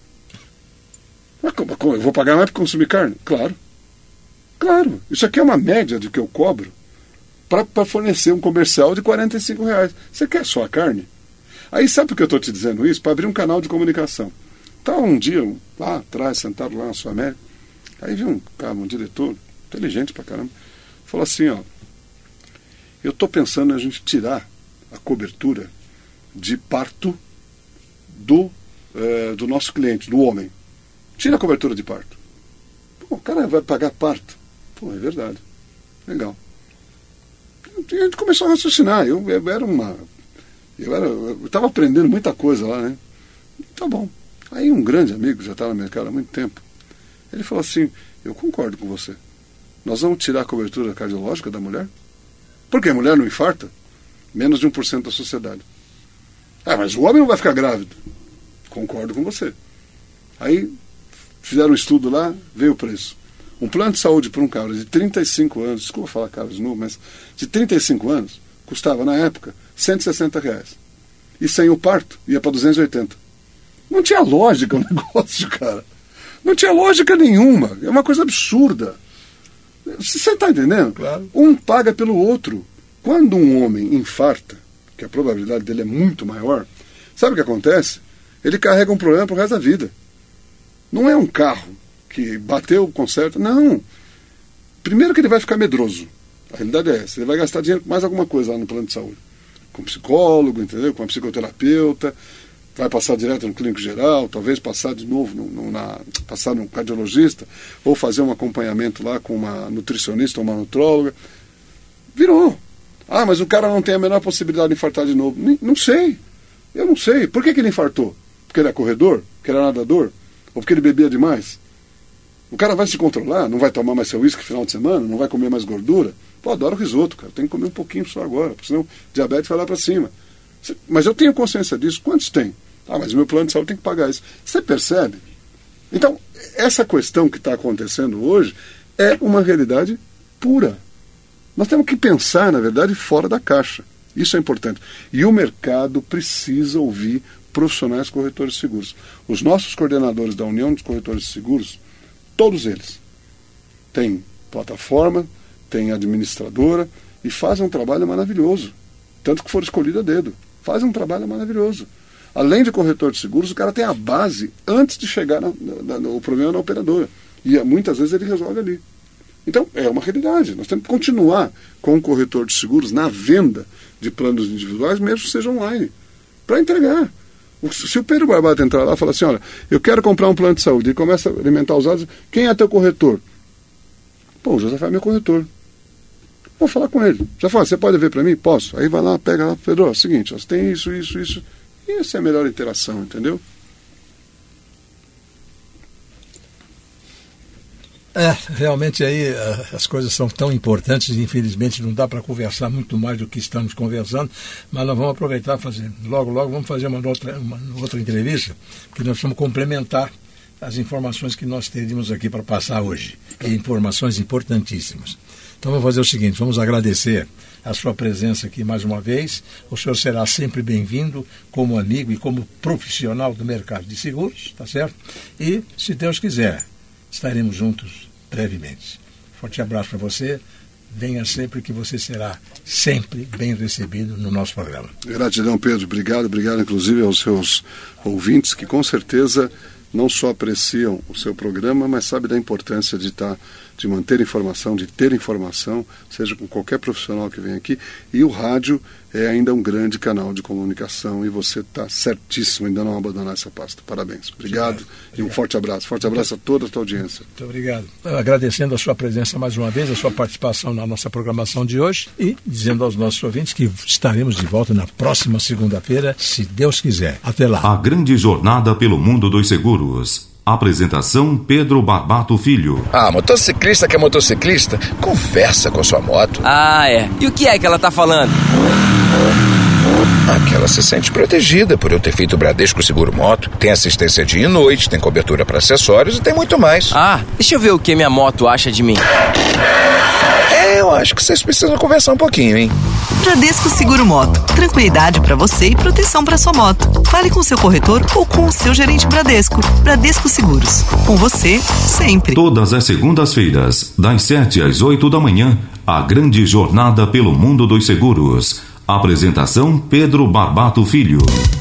Mas como, como, eu vou pagar mais para consumir carne? Claro. Claro. Isso aqui é uma média de que eu cobro para fornecer um comercial de quarenta e cinco reais. Você quer só a carne? Aí sabe por que eu estou te dizendo isso? Para abrir um canal de comunicação. Estava um dia um, lá atrás, sentado lá na sua América, aí vi um cara, um diretor, inteligente pra caramba, falou assim, ó, eu estou pensando em a gente tirar a cobertura de parto do, eh, do nosso cliente, do homem. Tira a cobertura de parto. Pô, o cara vai pagar parto. Pô, é verdade. Legal. E a gente começou a raciocinar. Eu, eu era uma... Eu era, eu estava aprendendo muita coisa lá, né? Tá bom. Aí um grande amigo, já estava no mercado há muito tempo, ele falou assim, eu concordo com você. Nós vamos tirar a cobertura cardiológica da mulher? Por quê? A mulher não infarta? Menos de um por cento da sociedade. Ah, mas o homem não vai ficar grávido. Concordo com você. Aí fizeram um estudo lá, veio o preço. Um plano de saúde para um cara de trinta e cinco anos, desculpa falar cara de novo, mas de trinta e cinco anos, custava na época cento e sessenta reais. E sem o parto, ia para duzentos e oitenta. Não tinha lógica o negócio, cara. Não tinha lógica nenhuma. É uma coisa absurda. Você está entendendo? Claro. Um paga pelo outro. Quando um homem infarta, que a probabilidade dele é muito maior, sabe o que acontece? Ele carrega um problema pro resto da vida. Não é um carro que bateu, conserta. Não. Primeiro que ele vai ficar medroso. A realidade é essa. Ele vai gastar dinheiro com mais alguma coisa lá no plano de saúde. Com psicólogo, entendeu? Com a psicoterapeuta. Vai passar direto no clínico geral, talvez passar de novo no, no, na, passar no cardiologista, ou fazer um acompanhamento lá com uma nutricionista ou uma nutróloga. Virou. Ah, mas o cara não tem a menor possibilidade de infartar de novo. Nem, não sei. Eu não sei. Por que, que ele infartou? Porque ele é corredor? Porque ele é nadador? Ou porque ele bebia demais? O cara vai se controlar? Não vai tomar mais seu uísque no final de semana? Não vai comer mais gordura? Pô, adoro risoto, cara. Tem que comer um pouquinho só agora, porque senão o diabetes vai lá para cima. Mas eu tenho consciência disso. Quantos tem? Ah, mas o meu plano de saúde tem que pagar isso. Você percebe? Então, essa questão que está acontecendo hoje é uma realidade pura. Nós temos que pensar, na verdade, fora da caixa. Isso é importante. E o mercado precisa ouvir profissionais corretores de seguros. Os nossos coordenadores da União dos Corretores de Seguros, todos eles, têm plataforma, têm administradora e fazem um trabalho maravilhoso. Tanto que foram escolhidos a dedo. Fazem um trabalho maravilhoso. Além de corretor de seguros, o cara tem a base antes de chegar na, na, na, o problema na operadora. E muitas vezes ele resolve ali. Então, é uma realidade. Nós temos que continuar com o corretor de seguros na venda de planos individuais, mesmo que seja online, para entregar. Se o Pedro Barbato entrar lá e falar assim, olha, eu quero comprar um plano de saúde, e começa a alimentar os dados, quem é teu corretor? Pô, o José é meu corretor. Vou falar com ele. Já fala, você pode ver para mim? Posso. Aí vai lá, pega lá, Pedro, é o seguinte, você tem isso, isso, isso. E essa é a melhor interação, entendeu? É, realmente aí as coisas são tão importantes e infelizmente não dá para conversar muito mais do que estamos conversando, mas nós vamos aproveitar e fazer, logo, logo vamos fazer uma outra, uma outra entrevista, porque nós vamos complementar as informações que nós teríamos aqui para passar hoje, e informações importantíssimas. Então vamos fazer o seguinte, vamos agradecer a sua presença aqui mais uma vez. O senhor será sempre bem-vindo como amigo e como profissional do mercado de seguros, tá certo? E, se Deus quiser, estaremos juntos brevemente. Forte abraço para você. Venha sempre que você será sempre bem recebido no nosso programa. Gratidão, Pedro. Obrigado. Obrigado, inclusive, aos seus ouvintes que, com certeza, não só apreciam o seu programa, mas sabem da importância de estar, de manter informação, de ter informação, seja com qualquer profissional que vem aqui. E o rádio é ainda um grande canal de comunicação e você está certíssimo em ainda não abandonar essa pasta. Parabéns. Obrigado, obrigado. E um forte abraço. Forte abraço a toda a tua audiência. Muito obrigado. Agradecendo a sua presença mais uma vez, a sua participação na nossa programação de hoje e dizendo aos nossos ouvintes que estaremos de volta na próxima segunda-feira, se Deus quiser. Até lá. A grande jornada pelo mundo dos seguros. Apresentação Pedro Barbato Filho. Ah, motociclista que é motociclista, conversa com sua moto. Ah, é. E o que é que ela tá falando? Ah, que ela se sente protegida por eu ter feito o Bradesco Seguro Moto. Tem assistência dia e noite, tem cobertura para acessórios e tem muito mais. Ah, deixa eu ver o que minha moto acha de mim. É, eu acho que vocês precisam conversar um pouquinho, hein? Bradesco Seguro Moto. Tranquilidade para você e proteção para sua moto. Fale com seu corretor ou com o seu gerente Bradesco. Bradesco Seguros. Com você, sempre. Todas as segundas-feiras, das sete às oito da manhã, a grande jornada pelo mundo dos seguros. Apresentação Pedro Barbato Filho.